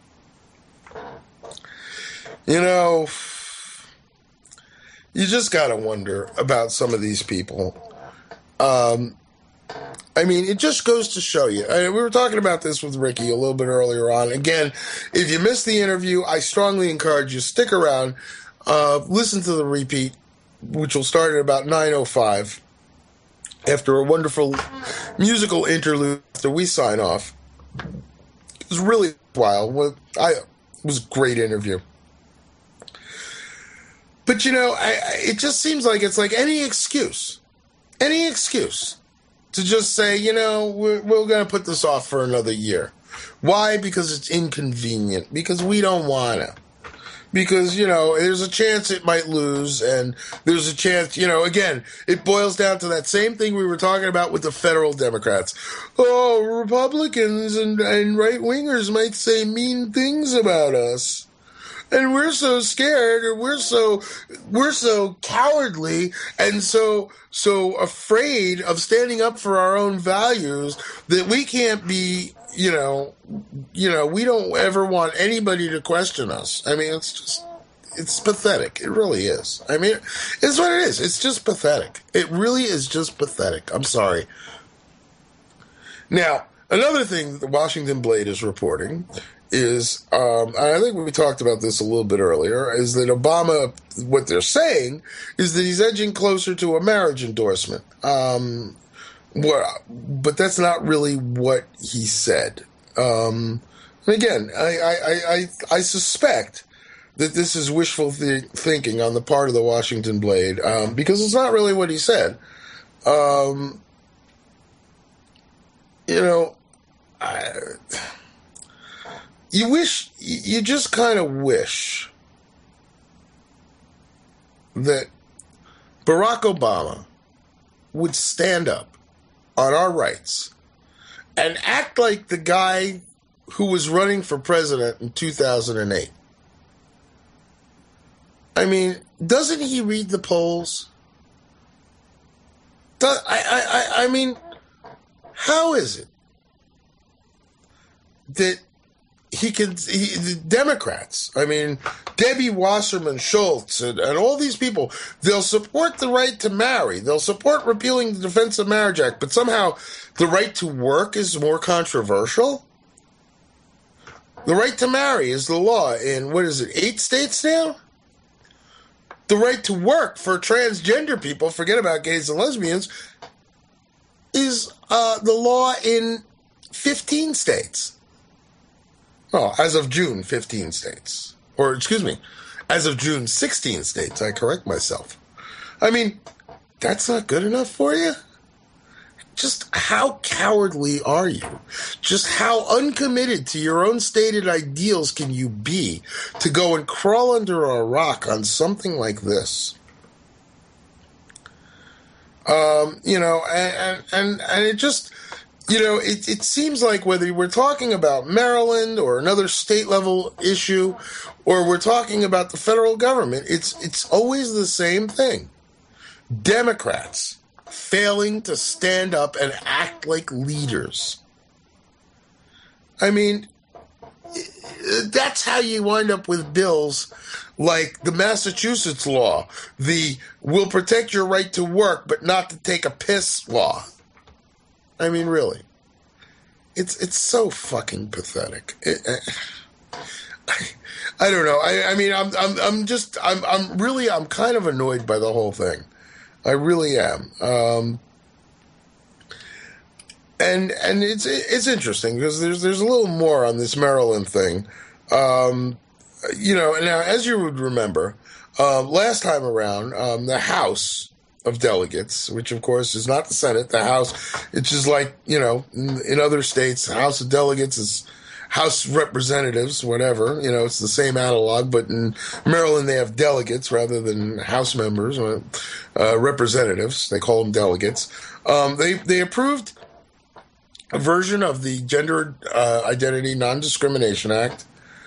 you know, you just gotta wonder about some of these people. Um, I mean, it just goes to show you. I mean, we were talking about this with Ricky a little bit earlier on. Again, if you missed the interview, I strongly encourage you, stick around, uh, listen to the repeat, which will start at about nine oh five, after a wonderful musical interlude after we sign off. It was really wild. I, it was a great interview. But, you know, I, it just seems like it's like any excuse, any excuse. To just say, you know, we're, we're going to put this off for another year. Why? Because it's inconvenient. Because we don't want to. Because, you know, there's a chance it might lose, and there's a chance, you know, again, it boils down to that same thing we were talking about with the federal Democrats. Oh, Republicans and, and right-wingers might say mean things about us. And we're so scared, or we're so we're so cowardly, and so so afraid of standing up for our own values that we can't be, you know, you know, we don't ever want anybody to question us. I mean, it's just, it's pathetic. It really is. I mean, it's what it is. It's just pathetic. It really is just pathetic. I'm sorry. Now, another thing that the Washington Blade is reporting is, um, and I think we talked about this a little bit earlier, is that Obama, what they're saying is that he's edging closer to a marriage endorsement. Um, what, but that's not really what he said. Um, and again, I, I, I, I suspect that this is wishful th- thinking on the part of the Washington Blade, um, because it's not really what he said. Um, you know, I, you wish, you just kind of wish that Barack Obama would stand up on our rights and act like the guy who was running for president in two thousand eight. I mean, doesn't he read the polls? Does, I, I, I mean, how is it that he can, he, the Democrats, I mean, Debbie Wasserman Schultz and, and all these people, they'll support the right to marry. They'll support repealing the Defense of Marriage Act, but somehow the right to work is more controversial? The right to marry is the law in, what is it, eight states now? The right to work for transgender people, forget about gays and lesbians, is uh, the law in fifteen states. Oh, as of June, fifteen states. Or, excuse me, as of June, sixteen states. I correct myself. I mean, that's not good enough for you? Just how cowardly are you? Just how uncommitted to your own stated ideals can you be to go and crawl under a rock on something like this? Um, you know, and, and, and it just, you know, it, it seems like whether we're talking about Maryland or another state level issue, or we're talking about the federal government, it's, it's always the same thing. Democrats failing to stand up and act like leaders. I mean, that's how you wind up with bills like the Massachusetts law, the will protect your right to work but not to take a piss law. I mean, really. It's it's so fucking pathetic. It, I, I don't know. I, I mean, I'm I'm I'm just I'm I'm really I'm kind of annoyed by the whole thing. I really am. Um, and and it's it's interesting because there's there's a little more on this Maryland thing. Um, you know, now as you would remember, uh, last time around, um, the House of Delegates, which of course is not the Senate, the House, it's just like, you know, in, in other states, the House of Delegates is House Representatives, whatever, you know, it's the same analog, but in Maryland they have delegates rather than House members, uh, representatives, they call them delegates. Um, they, they approved a version of the Gender uh, Identity Non-Discrimination Act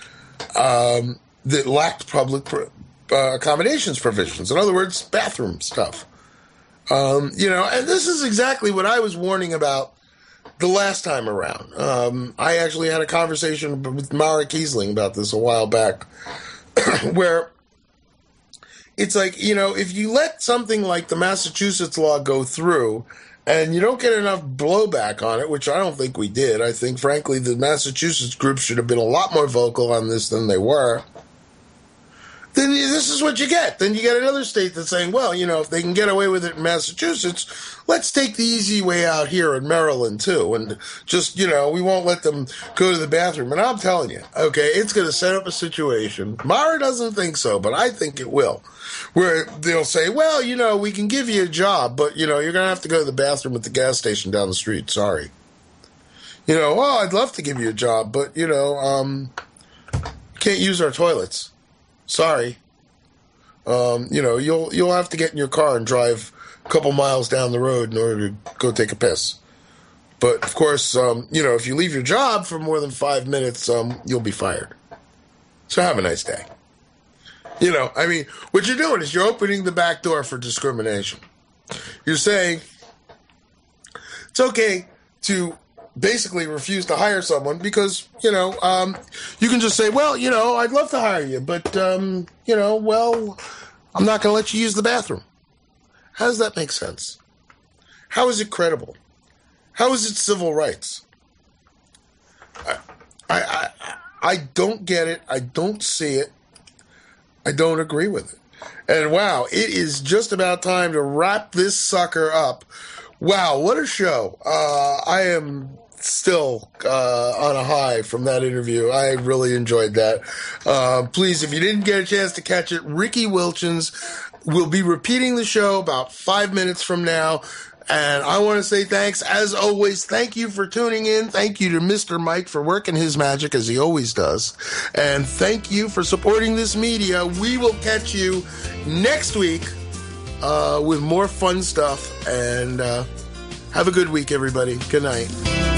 um, that lacked public pro- uh, accommodations provisions. In other words, bathroom stuff. Um, you know, and this is exactly what I was warning about the last time around. Um, I actually had a conversation with Mara Kiesling about this a while back, where it's like, you know, if you let something like the Massachusetts law go through and you don't get enough blowback on it, which I don't think we did. I think, frankly, the Massachusetts group should have been a lot more vocal on this than they were. Then this is what you get. Then you get another state that's saying, well, you know, if they can get away with it in Massachusetts, let's take the easy way out here in Maryland, too. And just, you know, we won't let them go to the bathroom. And I'm telling you, okay, it's going to set up a situation. Mara doesn't think so, but I think it will. Where they'll say, well, you know, we can give you a job, but, you know, you're going to have to go to the bathroom at the gas station down the street. Sorry. You know, oh, I'd love to give you a job, but, you know, um, can't use our toilets. Sorry. Um, you know, you'll you'll have to get in your car and drive a couple miles down the road in order to go take a piss. But, of course, um, you know, if you leave your job for more than five minutes, um, you'll be fired. So have a nice day. You know, I mean, what you're doing is you're opening the back door for discrimination. You're saying it's okay to basically refuse to hire someone because, you know, um, you can just say, well, you know, I'd love to hire you, but, um, you know, well, I'm not going to let you use the bathroom. How does that make sense? How is it credible? How is it civil rights? I, I, I, I don't get it. I don't see it. I don't agree with it. And wow, it is just about time to wrap this sucker up. Wow, what a show. Uh, I am still uh, on a high from that interview. I really enjoyed that. Uh, please, if you didn't get a chance to catch it, Ricky Wilchens will be repeating the show about five minutes from now. And I want to say thanks. As always, thank you for tuning in. Thank you to Mister Mike for working his magic as he always does. And thank you for supporting this media. We will catch you next week uh, with more fun stuff. And uh, have a good week, everybody. Good night.